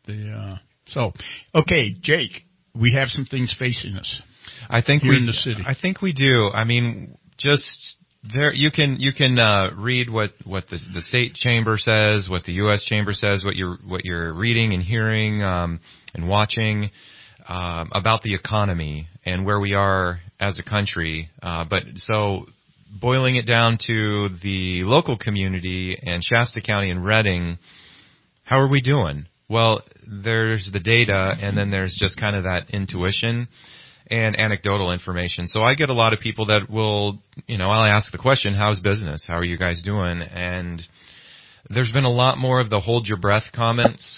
Speaker 2: Okay, Jake, we have some things facing us.
Speaker 3: I think
Speaker 2: here in the city.
Speaker 3: I think we do. I mean, just there, you can read what the state chamber says, what the U.S. chamber says, what you're reading and hearing and watching about the economy and where we are as a country. But so boiling it down to the local community and Shasta County and Reading, how are we doing? Well, there's the data, and then there's just kind of that intuition and anecdotal information. So I get a lot of people that will, I'll ask the question, how's business? How are you guys doing? And there's been a lot more of the hold your breath comments,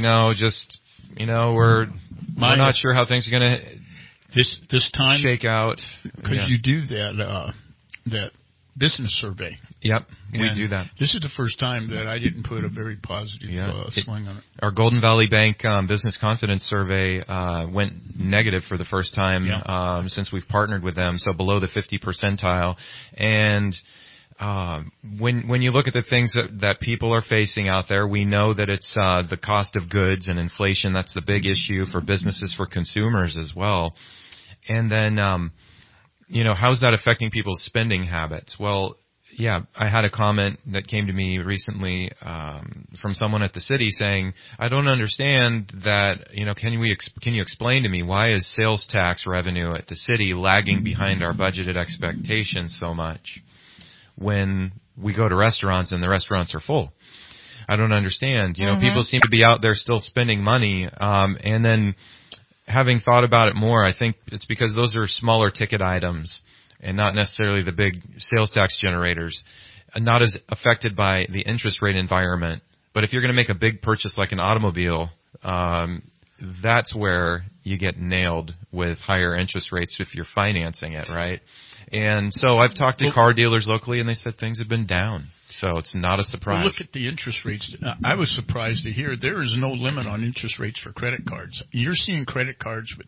Speaker 3: we're not sure how things are going to
Speaker 2: this time
Speaker 3: shake out.
Speaker 2: Because you do that business survey.
Speaker 3: Yep, we do that.
Speaker 2: This is the first time that I didn't put a very positive swing on it.
Speaker 3: Our Golden Valley Bank Business Confidence Survey went negative for the first time since we've partnered with them, so below the 50 percentile. And when you look at the things that people are facing out there, we know that it's the cost of goods and inflation. That's the big issue for businesses, for consumers as well. And then how's that affecting people's spending habits? Well, yeah, I had a comment that came to me recently from someone at the city saying, I don't understand that, can you explain to me why is sales tax revenue at the city lagging behind our budgeted expectations so much when we go to restaurants and the restaurants are full? I don't understand. People seem to be out there still spending money, and then having thought about it more, I think it's because those are smaller ticket items and not necessarily the big sales tax generators, not as affected by the interest rate environment. But if you're going to make a big purchase like an automobile, that's where you get nailed with higher interest rates if you're financing it, right? And so I've talked to car dealers locally, and they said things have been down. So it's not a surprise.
Speaker 2: Well, look at the interest rates. I was surprised to hear there is no limit on interest rates for credit cards. You're seeing credit cards with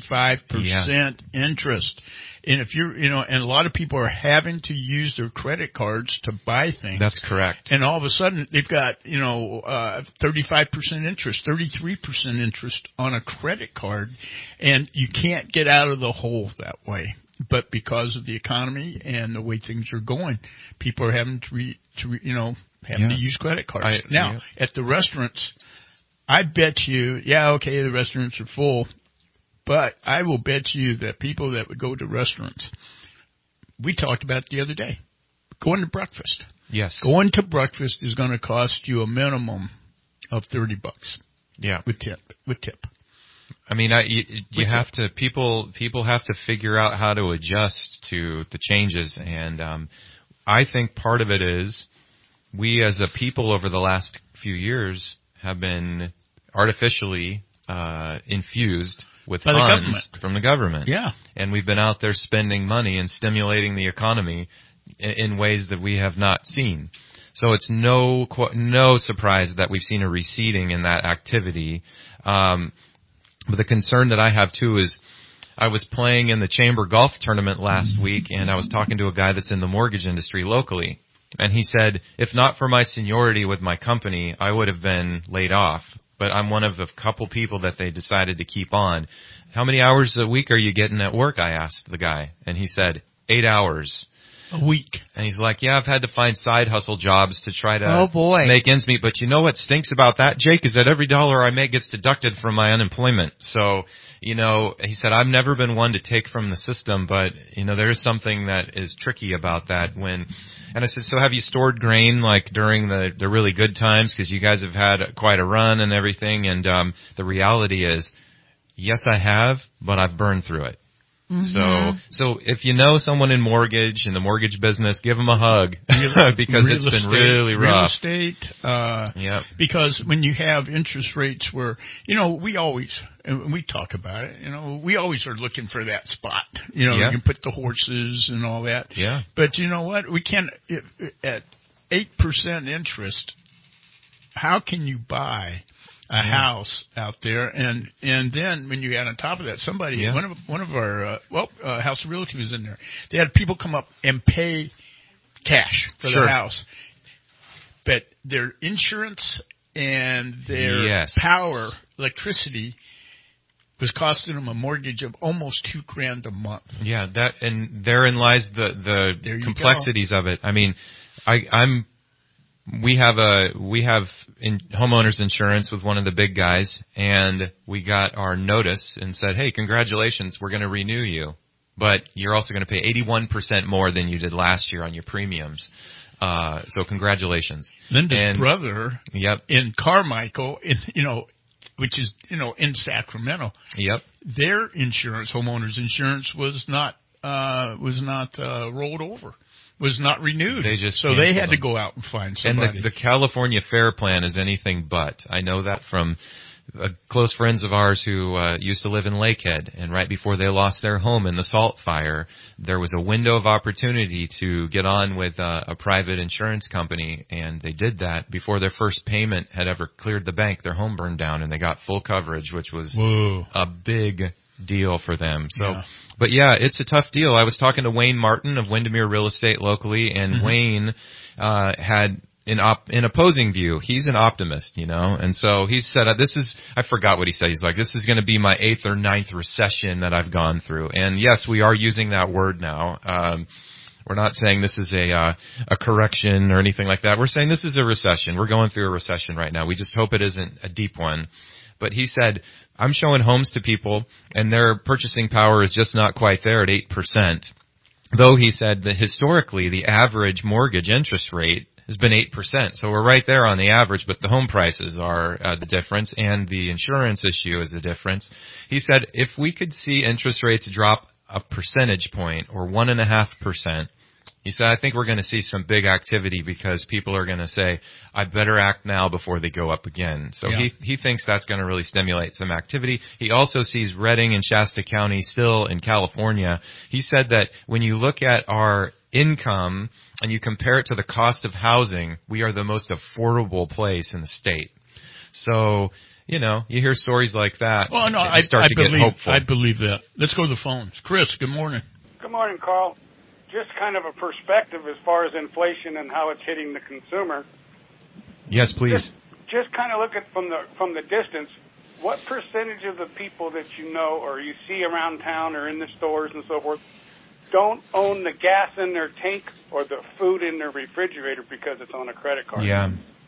Speaker 2: 35% interest. And if you're, and a lot of people are having to use their credit cards to buy things.
Speaker 3: That's correct.
Speaker 2: And all of a sudden they've got, 35% interest, 33% interest on a credit card, and you can't get out of the hole that way. But because of the economy and the way things are going, people are having to use credit cards. At the restaurants, I bet you, the restaurants are full. But I will bet you that people that would go to restaurants, we talked about it the other day, going to breakfast.
Speaker 3: Yes.
Speaker 2: Going to breakfast is going to cost you a minimum of $30.
Speaker 3: Yeah.
Speaker 2: With tip.
Speaker 3: I mean, you have to, people have to figure out how to adjust to the changes. And, I think part of it is we as a people over the last few years have been artificially, infused with funds from the government.
Speaker 2: Yeah.
Speaker 3: And we've been out there spending money and stimulating the economy in ways that we have not seen. So it's no surprise that we've seen a receding in that activity. But the concern that I have too is I was playing in the Chamber Golf Tournament last week, and I was talking to a guy that's in the mortgage industry locally. And he said, if not for my seniority with my company, I would have been laid off. But I'm one of a couple people that they decided to keep on. How many hours a week are you getting at work? I asked the guy. And he said, 8 hours.
Speaker 2: A week.
Speaker 3: And he's like, I've had to find side hustle jobs to try to make ends meet. But you know what stinks about that, Jake, is that every dollar I make gets deducted from my unemployment. So, he said, I've never been one to take from the system, but, there is something that is tricky about that and I said, so have you stored grain like during the really good times? Because you guys have had quite a run and everything. And the reality is, yes, I have, but I've burned through it. Mm-hmm. So if you know someone in mortgage, in the mortgage business, give them a hug because it's been really rough.
Speaker 2: Real estate, because when you have interest rates where, we always, and we talk about it, we always are looking for that spot. You can put the horses and all that.
Speaker 3: Yeah.
Speaker 2: But you know what? We can't, at 8% interest, how can you buy a house out there, and then when you add on top of that, somebody, one of our House of Realty was in there. They had people come up and pay cash for the house, but their insurance and their power, electricity, was costing them a mortgage of almost $2,000 a month.
Speaker 3: Yeah, and therein lies the complexities of it. I mean, We have homeowners insurance with one of the big guys, and we got our notice and said, hey, congratulations, we're going to renew you. But you're also going to pay 81% more than you did last year on your premiums. So congratulations.
Speaker 2: Linda's brother in Carmichael, which is, in Sacramento.
Speaker 3: Yep.
Speaker 2: Their insurance, homeowners insurance, was not rolled over. Was not renewed. They had to go out and find somebody.
Speaker 3: And the California Fair Plan is anything but. I know that from close friends of ours who used to live in Lakehead, and right before they lost their home in the salt fire, there was a window of opportunity to get on with a private insurance company, and they did that before their first payment had ever cleared the bank. Their home burned down, and they got full coverage, which was a big deal for them. So. But it's a tough deal. I was talking to Wayne Martin of Windermere Real Estate locally, and Wayne had an opposing view. He's an optimist, and so he said, I forgot what he said. He's like, this is going to be my 8th or 9th recession that I've gone through. And yes, we are using that word now. We're not saying this is a correction or anything like that. We're saying this is a recession. We're going through a recession right now. We just hope it isn't a deep one. But he said, I'm showing homes to people, and their purchasing power is just not quite there at 8%. Though he said that historically, the average mortgage interest rate has been 8%. So we're right there on the average, but the home prices are the difference, and the insurance issue is the difference. He said, if we could see interest rates drop a percentage point or 1.5%, he said, I think we're going to see some big activity because people are going to say, I better act now before they go up again. So he thinks that's going to really stimulate some activity. He also sees Redding and Shasta County still in California. He said that when you look at our income and you compare it to the cost of housing, we are the most affordable place in the state. So, you hear stories like that.
Speaker 2: Well, no,
Speaker 3: I start to get hopeful.
Speaker 2: I believe that. Let's go to the phones. Chris, good morning.
Speaker 5: Good morning, Carl. Just kind of a perspective as far as inflation and how it's hitting the consumer.
Speaker 3: Yes, please.
Speaker 5: Just kind of look at from the distance. What percentage of the people that you know or you see around town or in the stores and so forth don't own the gas in their tank or the food in their refrigerator because it's on a credit card?
Speaker 3: Yeah.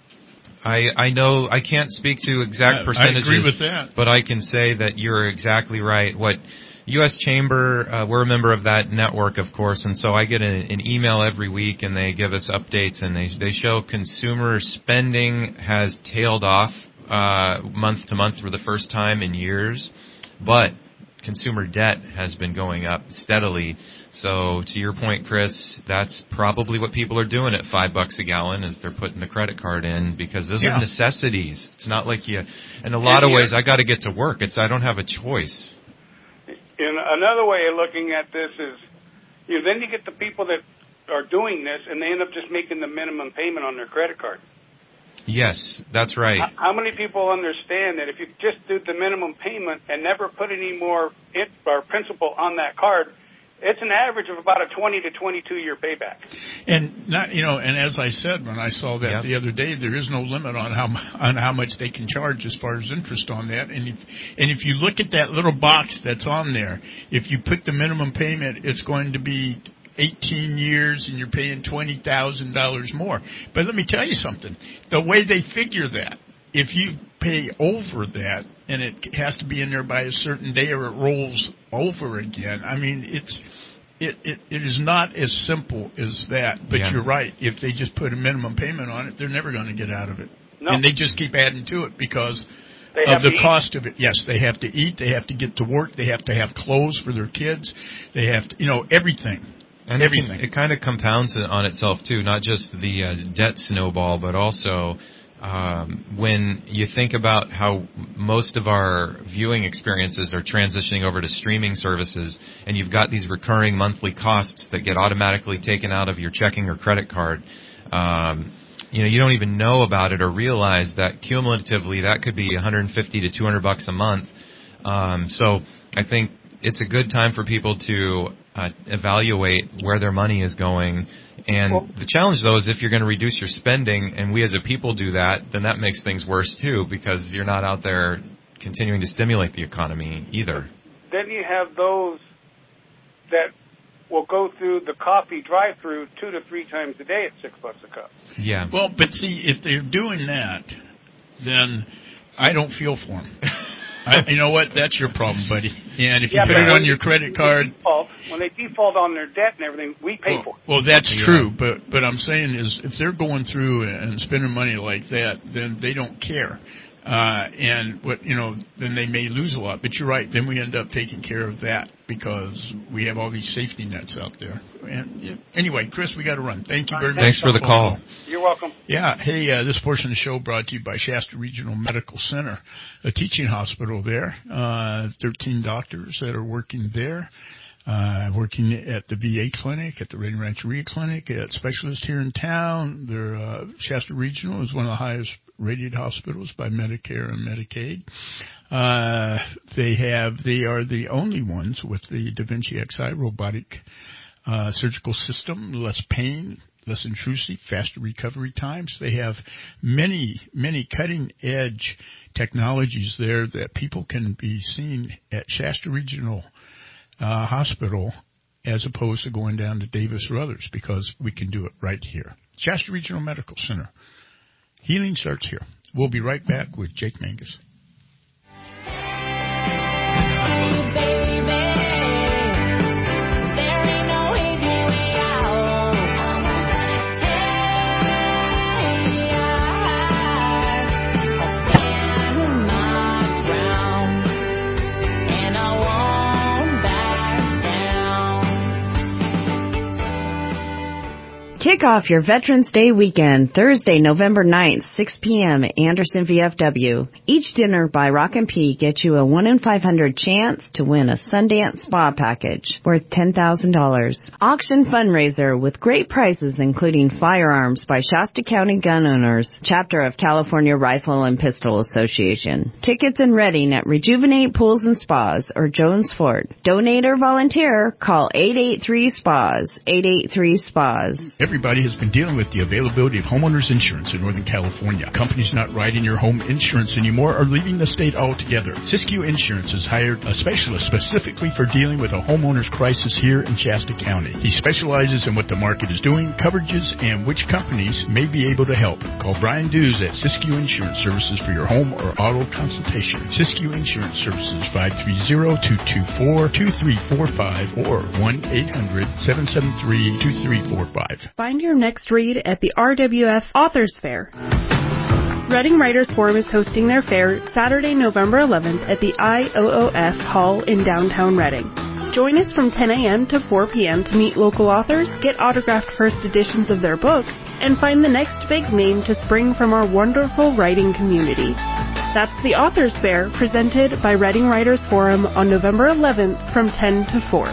Speaker 3: I know I can't speak to exact percentages.
Speaker 2: I agree with that.
Speaker 3: But I can say that you're exactly right. What U.S. Chamber, we're a member of that network, of course, and so I get an email every week, and they give us updates, and they show consumer spending has tailed off month to month for the first time in years, but consumer debt has been going up steadily. So to your point, Chris, that's probably what people are doing at $5 a gallon is they're putting the credit card in because those are necessities. It's not like in a lot of ways, I got to get to work. I don't have a choice.
Speaker 5: And another way of looking at this is, then you get the people that are doing this and they end up just making the minimum payment on their credit card.
Speaker 3: Yes, that's right.
Speaker 5: How many people understand that if you just do the minimum payment and never put any more principal on that card, it's an average of about a 20 to 22-year payback.
Speaker 2: And and as I said when I saw that the other day, there is no limit on how much they can charge as far as interest on that. And if you look at that little box that's on there, if you put the minimum payment, it's going to be 18 years and you're paying $20,000 more. But let me tell you something. The way they figure that, if you pay over that and it has to be in there by a certain day or it rolls over again, I mean, it is not as simple as that. But you're right. If they just put a minimum payment on it, they're never going to get out of it. No. And they just keep adding to it because of the cost of it. Yes, they have to eat. They have to get to work. They have to have clothes for their kids. They have to, everything.
Speaker 3: And everything. It kind of compounds on itself, too, not just the debt snowball, but also when you think about how most of our viewing experiences are transitioning over to streaming services, and you've got these recurring monthly costs that get automatically taken out of your checking or credit card, you don't even know about it or realize that cumulatively that could be $150 to $200 a month. So I think it's a good time for people to evaluate where their money is going. And the challenge, though, is if you're going to reduce your spending, and we as a people do that, then that makes things worse, too, because you're not out there continuing to stimulate the economy either.
Speaker 5: Then you have those that will go through the coffee drive-through 2 to 3 times a day at $6 a cup.
Speaker 3: Yeah.
Speaker 2: Well, but see, if they're doing that, then I don't feel for them. You know what? That's your problem, buddy. And if you put it on your credit card,
Speaker 5: when they default on their debt and everything, we pay for it.
Speaker 2: Well, that's true. But I'm saying is, if they're going through and spending money like that, then they don't care. And then they may lose a lot. But you're right. Then we end up taking care of that because we have all these safety nets out there. And anyway, Chris, we got to run. Thank you very much.
Speaker 3: Thanks for the call.
Speaker 5: You're welcome.
Speaker 2: Yeah. Hey, this portion of the show brought to you by Shasta Regional Medical Center, a teaching hospital there. 13 doctors that are working there. Working at the VA clinic, at the Redding Rancheria Clinic, at specialists here in town. Their Shasta Regional is one of the highest rated hospitals by Medicare and Medicaid. They are the only ones with the Da Vinci Xi robotic surgical system, less pain, less intrusive, faster recovery times. They have many, many cutting-edge technologies there that people can be seen at Shasta Regional Hospital as opposed to going down to Davis or others, because we can do it right here. Shasta Regional Medical Center. Healing starts here. We'll be right back with Jake Mangus.
Speaker 7: Kick off your Veterans Day weekend, Thursday, November 9th, 6 p.m. at Anderson VFW. Each dinner by Rock and P gets you a 1 in 500 chance to win a Sundance Spa package worth $10,000. Auction fundraiser with great prizes including firearms by Shasta County Gun Owners, chapter of California Rifle and Pistol Association. Tickets in Reading at Rejuvenate Pools and Spas or Jones Fort. Donate or volunteer, call 883-SPAS, 883-SPAS.
Speaker 2: Everybody has been dealing with the availability of homeowners insurance in Northern California. Companies not writing your home insurance anymore are leaving the state altogether. Siskiyou Insurance has hired a specialist specifically for dealing with a homeowner's crisis here in Shasta County. He specializes in what the market is doing, coverages, and which companies may be able to help. Call Brian Dews at Siskiyou Insurance Services for your home or auto consultation. Siskiyou Insurance Services, 530-224-2345 or 1-800-773-2345.
Speaker 12: Find your next read at the RWF Authors Fair. Reading Writers Forum is hosting their fair Saturday, November 11th at the IOOF Hall in downtown Reading. Join us from 10 a.m. to 4 p.m. to meet local authors, get autographed first editions of their books, and find the next big name to spring from our wonderful writing community. That's the Authors Fair, presented by Reading Writers Forum on November 11th from 10 to 4.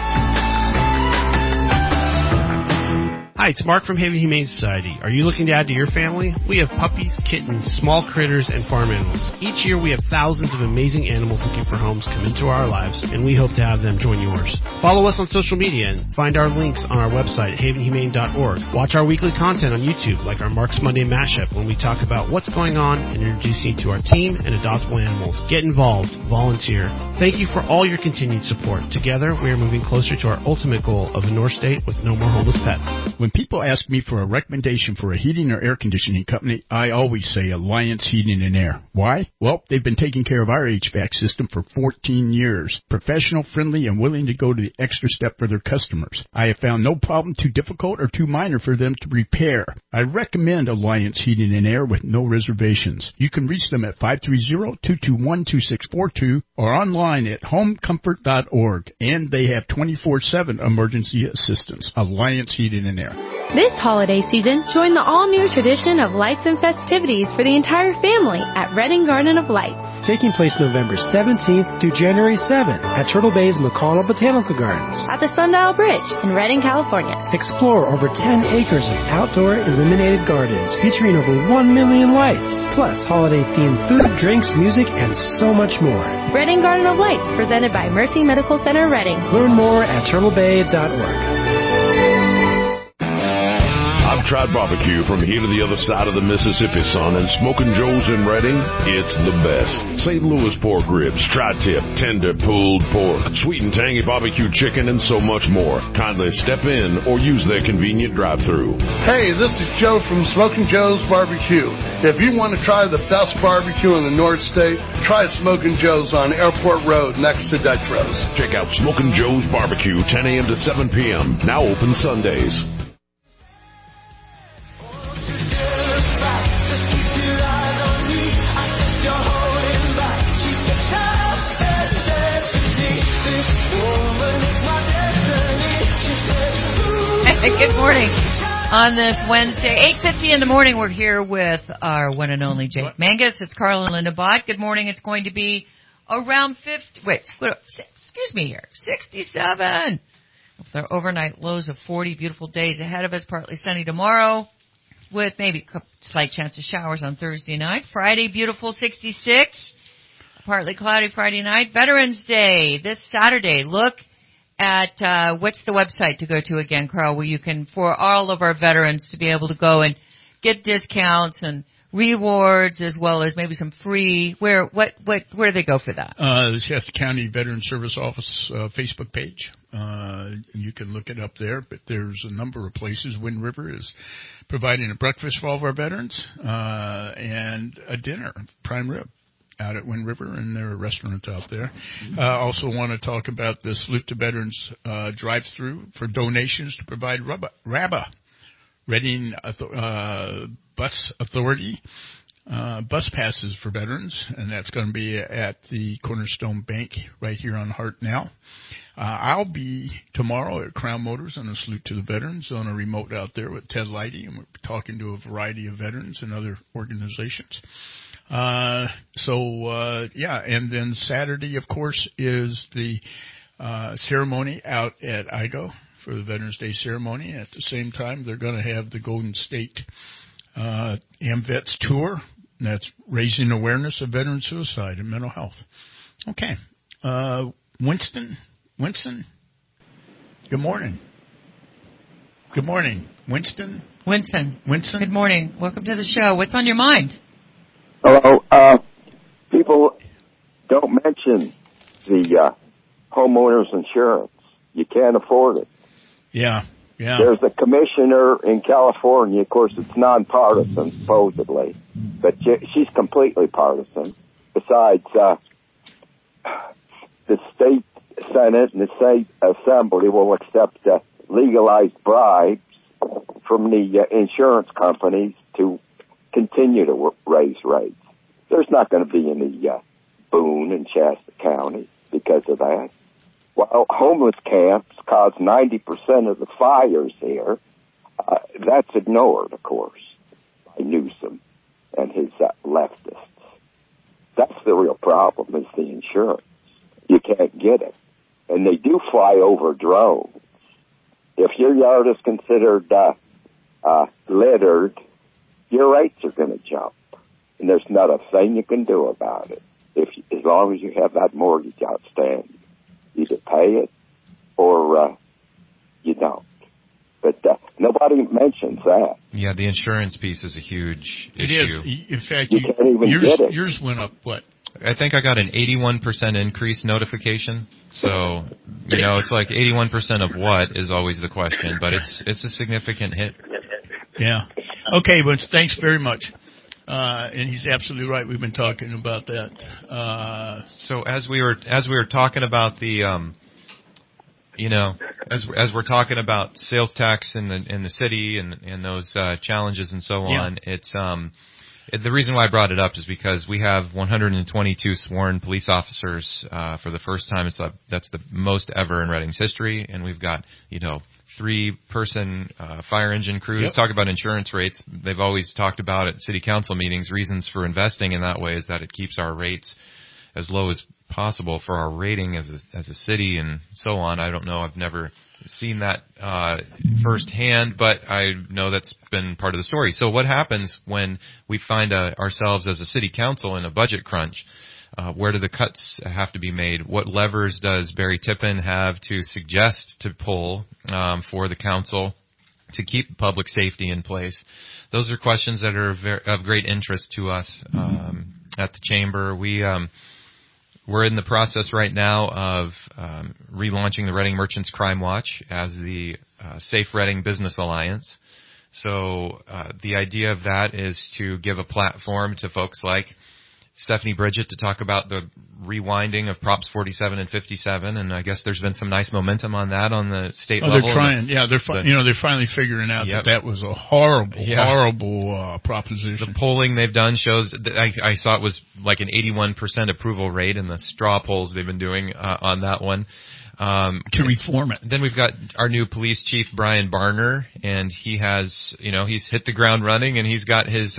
Speaker 13: Hi, it's Mark from Haven Humane Society. Are you looking to add to your family? We have puppies, kittens, small critters, and farm animals. Each year we have thousands of amazing animals looking for homes come into our lives, and we hope to have them join yours. Follow us on social media and find our links on our website, havenhumane.org. Watch our weekly content on YouTube, like our Mark's Monday Mashup, when we talk about what's going on and introduce you to our team and adoptable animals. Get involved. Volunteer. Thank you for all your continued support. Together, we are moving closer to our ultimate goal of a North State with no more homeless pets.
Speaker 2: When people ask me for a recommendation for a heating or air conditioning company, I always say Alliance Heating and Air. Why? Well, they've been taking care of our HVAC system for 14 years. Professional, friendly, and willing to go to the extra step for their customers. I have found no problem too difficult or too minor for them to repair. I recommend Alliance Heating and Air with no reservations. You can reach them at 530-221-2642 or online at homecomfort.org. And they have 24/7 emergency assistance. Alliance Heating and Air.
Speaker 19: This holiday season, join the all-new tradition of lights and festivities for the entire family at Reading Garden of Lights.
Speaker 20: Taking place November 17th through January 7th at Turtle Bay's McConnell Botanical Gardens.
Speaker 19: At the Sundial Bridge in Reading, California.
Speaker 20: Explore over 10 acres of outdoor illuminated gardens featuring over 1 million lights, plus holiday-themed food, drinks, music, and so much more.
Speaker 19: Reading Garden of Lights, presented by Mercy Medical Center, Reading.
Speaker 20: Learn more at turtlebay.org.
Speaker 23: I've tried barbecue from here to the other side of the Mississippi, son, and Smoking Joe's in Reading, it's the best. St. Louis pork ribs, tri-tip, tender pulled pork, sweet and tangy barbecue chicken, and so much more. Kindly step in or use their convenient drive-thru.
Speaker 24: Hey, this is Joe from Smoking Joe's Barbecue. If you want to try the best barbecue in the North State, try Smoking Joe's on Airport Road next to Dutch Rose.
Speaker 23: Check out Smoking Joe's Barbecue, 10 a.m. to 7 p.m., now open Sundays.
Speaker 4: Good morning. On this Wednesday, 8:50 in the morning, we're here with our one and only Jake Mangus. It's Carl and Linda Bott. Good morning. It's going to be around 67. With our overnight lows of 40, beautiful days ahead of us, partly sunny tomorrow with maybe a slight chance of showers on Thursday night. Friday, beautiful 66, partly cloudy Friday night. Veterans Day this Saturday. Look at what's the website to go to again, Carl, where you can, for all of our veterans to be able to go and get discounts and rewards as well as maybe some free. Where do they go for that?
Speaker 2: The Shasta County Veteran Service Office Facebook page. You can look it up there, but there's a number of places. Wind River is providing a breakfast for all of our veterans and a dinner, prime rib, out at Wind River, and there are restaurants out there. Also want to talk about the Salute to Veterans drive-through for donations to provide RABA, Reading Bus Authority, bus passes for veterans, and that's going to be at the Cornerstone Bank right here on Hart now. I'll be tomorrow at Crown Motors on a salute to the veterans on a remote out there with Ted Leidy, and we're talking to a variety of veterans and other organizations. And then Saturday, of course, is the ceremony out at IGO for the Veterans Day ceremony. At the same time, they're going to have the Golden State AMVETS tour. That's raising awareness of veteran suicide and mental health. Okay. Winston, good morning. Good morning. Winston.
Speaker 4: Good morning. Welcome to the show. What's on your mind?
Speaker 6: Hello. People don't mention the homeowners insurance. You can't afford it.
Speaker 2: Yeah.
Speaker 6: There's a commissioner in California. Of course, it's nonpartisan, supposedly, but she's completely partisan. Besides, the state Senate and the state assembly will accept legalized bribes from the insurance companies to continue to raise rates. There's not going to be any boon in Shasta County because of that. While homeless camps cause 90% of the fires here, that's ignored, of course, by Newsom and his leftists. That's the real problem, is the insurance. You can't get it. And they do fly over drones. If your yard is considered littered, your rates are going to jump. And there's not a thing you can do about it. As long as you have that mortgage outstanding. Either pay it or you don't. But nobody mentions that.
Speaker 3: Yeah, the insurance piece is a huge issue.
Speaker 2: It is. In fact,
Speaker 6: you can't even get it.
Speaker 2: Yours went up, what?
Speaker 3: I think I got an 81% increase notification. So, it's like 81% of what is always the question, but it's a significant hit.
Speaker 2: Yeah. Okay, but thanks very much. And he's absolutely right. We've been talking about that.
Speaker 3: So as we were talking about the, as we're talking about sales tax in the city and those challenges and so on, it's the reason why I brought it up is because we have 122 sworn police officers for the first time. That's the most ever in Reading's history, and we've got 3-person fire engine crews.
Speaker 2: Yep.
Speaker 3: Talk about insurance rates. They've always talked about at city council meetings, reasons for investing in that way is that it keeps our rates as low as possible for our rating as a city and so on. I don't know. I've never seen that firsthand, but I know that's been part of the story. So what happens when we find ourselves as a city council in a budget crunch? Where do the cuts have to be made? What levers does Barry Tippin have to suggest to pull for the council to keep public safety in place? Those are questions that are of great interest to us at the chamber. We're in the process right now of relaunching the Reading Merchants Crime Watch as the Safe Reading Business Alliance. So the idea of that is to give a platform to folks like Stephanie Bridget to talk about the rewinding of Props 47 and 57, and I guess there's been some nice momentum on that on the state level.
Speaker 2: They're trying. They're finally figuring out that was a horrible proposition.
Speaker 3: The polling they've done shows that I saw it was like an 81% approval rate in the straw polls they've been doing on that one.
Speaker 2: To reform it.
Speaker 3: Then we've got our new police chief, Brian Barner, and he has, he's hit the ground running, and he's got his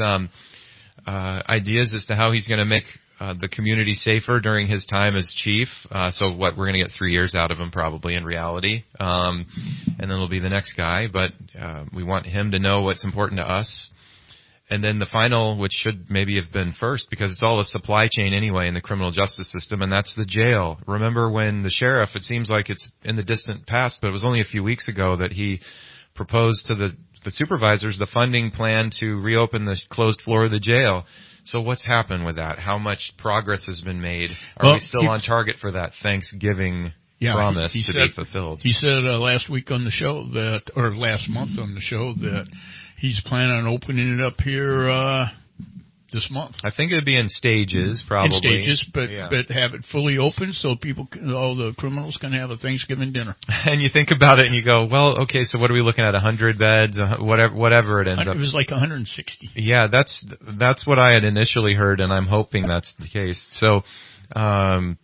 Speaker 3: ideas as to how he's going to make the community safer during his time as chief. So we're going to get 3 years out of him probably in reality. And then it'll be the next guy. But we want him to know what's important to us. And then the final, which should maybe have been first, because it's all a supply chain anyway in the criminal justice system, and that's the jail. Remember when the sheriff, it seems like it's in the distant past, but it was only a few weeks ago that he proposed to the supervisors the funding plan to reopen the closed floor of the jail. So what's happened with that? How much progress has been made? Are we still on target for that Thanksgiving promise to be fulfilled?
Speaker 2: He said last week on the show or last month on the show that he's planning on opening it up here this month.
Speaker 3: I think it'd be in stages, probably.
Speaker 2: In stages, but have it fully open so all the criminals can have a Thanksgiving dinner.
Speaker 3: And you think about it and you go, well, okay, so what are we looking at? 100 beds, whatever it ends up.
Speaker 2: It was like 160.
Speaker 3: Yeah, that's what I had initially heard, and I'm hoping that's the case. So,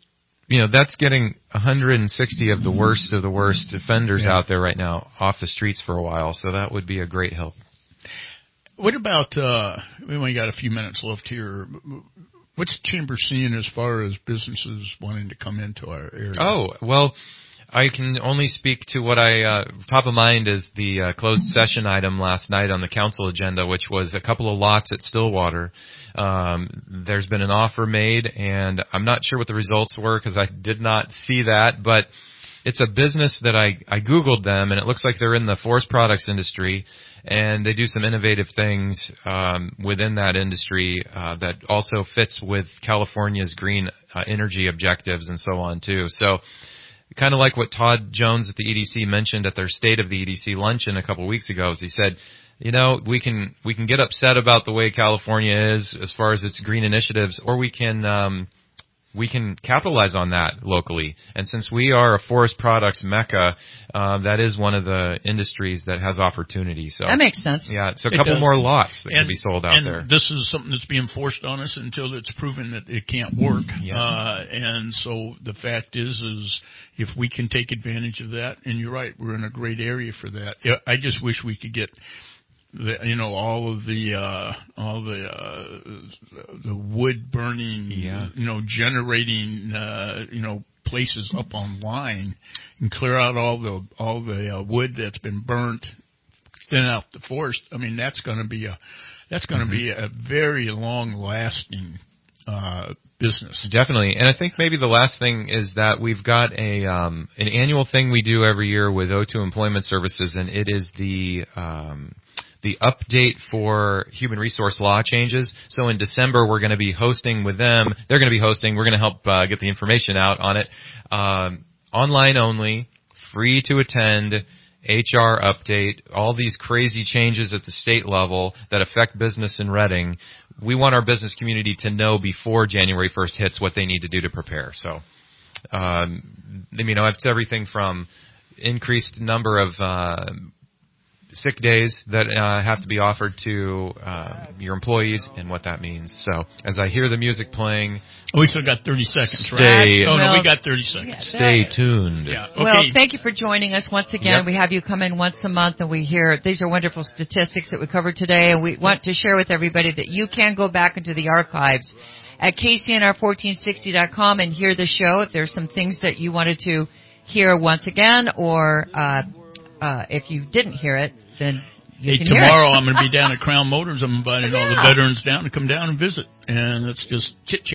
Speaker 3: that's getting 160 of the worst offenders out there right now off the streets for a while. So that would be a great help.
Speaker 2: What about, we only got a few minutes left here. What's the Chamber seeing as far as businesses wanting to come into our area?
Speaker 3: Oh, well, I can only speak to what top of mind is the closed session item last night on the council agenda, which was a couple of lots at Stillwater. There's been an offer made, and I'm not sure what the results were because I did not see that, but it's a business that I Googled them, and it looks like they're in the forest products industry, and they do some innovative things within that industry that also fits with California's green energy objectives and so on, too. So kind of like what Todd Jones at the EDC mentioned at their State of the EDC luncheon a couple of weeks ago, is he said, we can get upset about the way California is as far as its green initiatives, or we can capitalize on that locally. And since we are a forest products mecca, that is one of the industries that has opportunity. So
Speaker 4: that makes sense.
Speaker 3: Yeah, so a couple more lots that can be sold out there.
Speaker 2: And this is something that's being forced on us until it's proven that it can't work.
Speaker 3: Yeah.
Speaker 2: And so the fact is if we can take advantage of that, and you're right, we're in a great area for that. I just wish we could get all the wood burning, generating, places up online, and clear out all the wood that's been burnt, thin out the forest. I mean, that's going to be a very long lasting business.
Speaker 3: Definitely. And I think maybe the last thing is that we've got an annual thing we do every year with O2 Employment Services, and it is the update for human resource law changes. So in December, we're going to be hosting with them. They're going to be hosting. We're going to help get the information out on it. Online only, free to attend, HR update, all these crazy changes at the state level that affect business in Reading. We want our business community to know before January 1st hits what they need to do to prepare. So, it's everything from increased number of sick days that have to be offered to your employees and what that means. So as I hear the music playing...
Speaker 2: we still got 30 seconds, right? We got 30 seconds.
Speaker 4: Yeah,
Speaker 3: stay tuned.
Speaker 2: Yeah, okay.
Speaker 4: Well, thank you for joining us once again.
Speaker 3: Yep.
Speaker 4: We have you come in once a month, and we hear these are wonderful statistics that we covered today, and we want to share with everybody that you can go back into the archives at KCNR1460.com and hear the show if there's some things that you wanted to hear once again, or if you didn't hear it, then you can
Speaker 2: tomorrow
Speaker 4: hear it.
Speaker 2: I'm going to be down at Crown Motors. I'm inviting all the veterans down to come down and visit, and let's just chit-chat.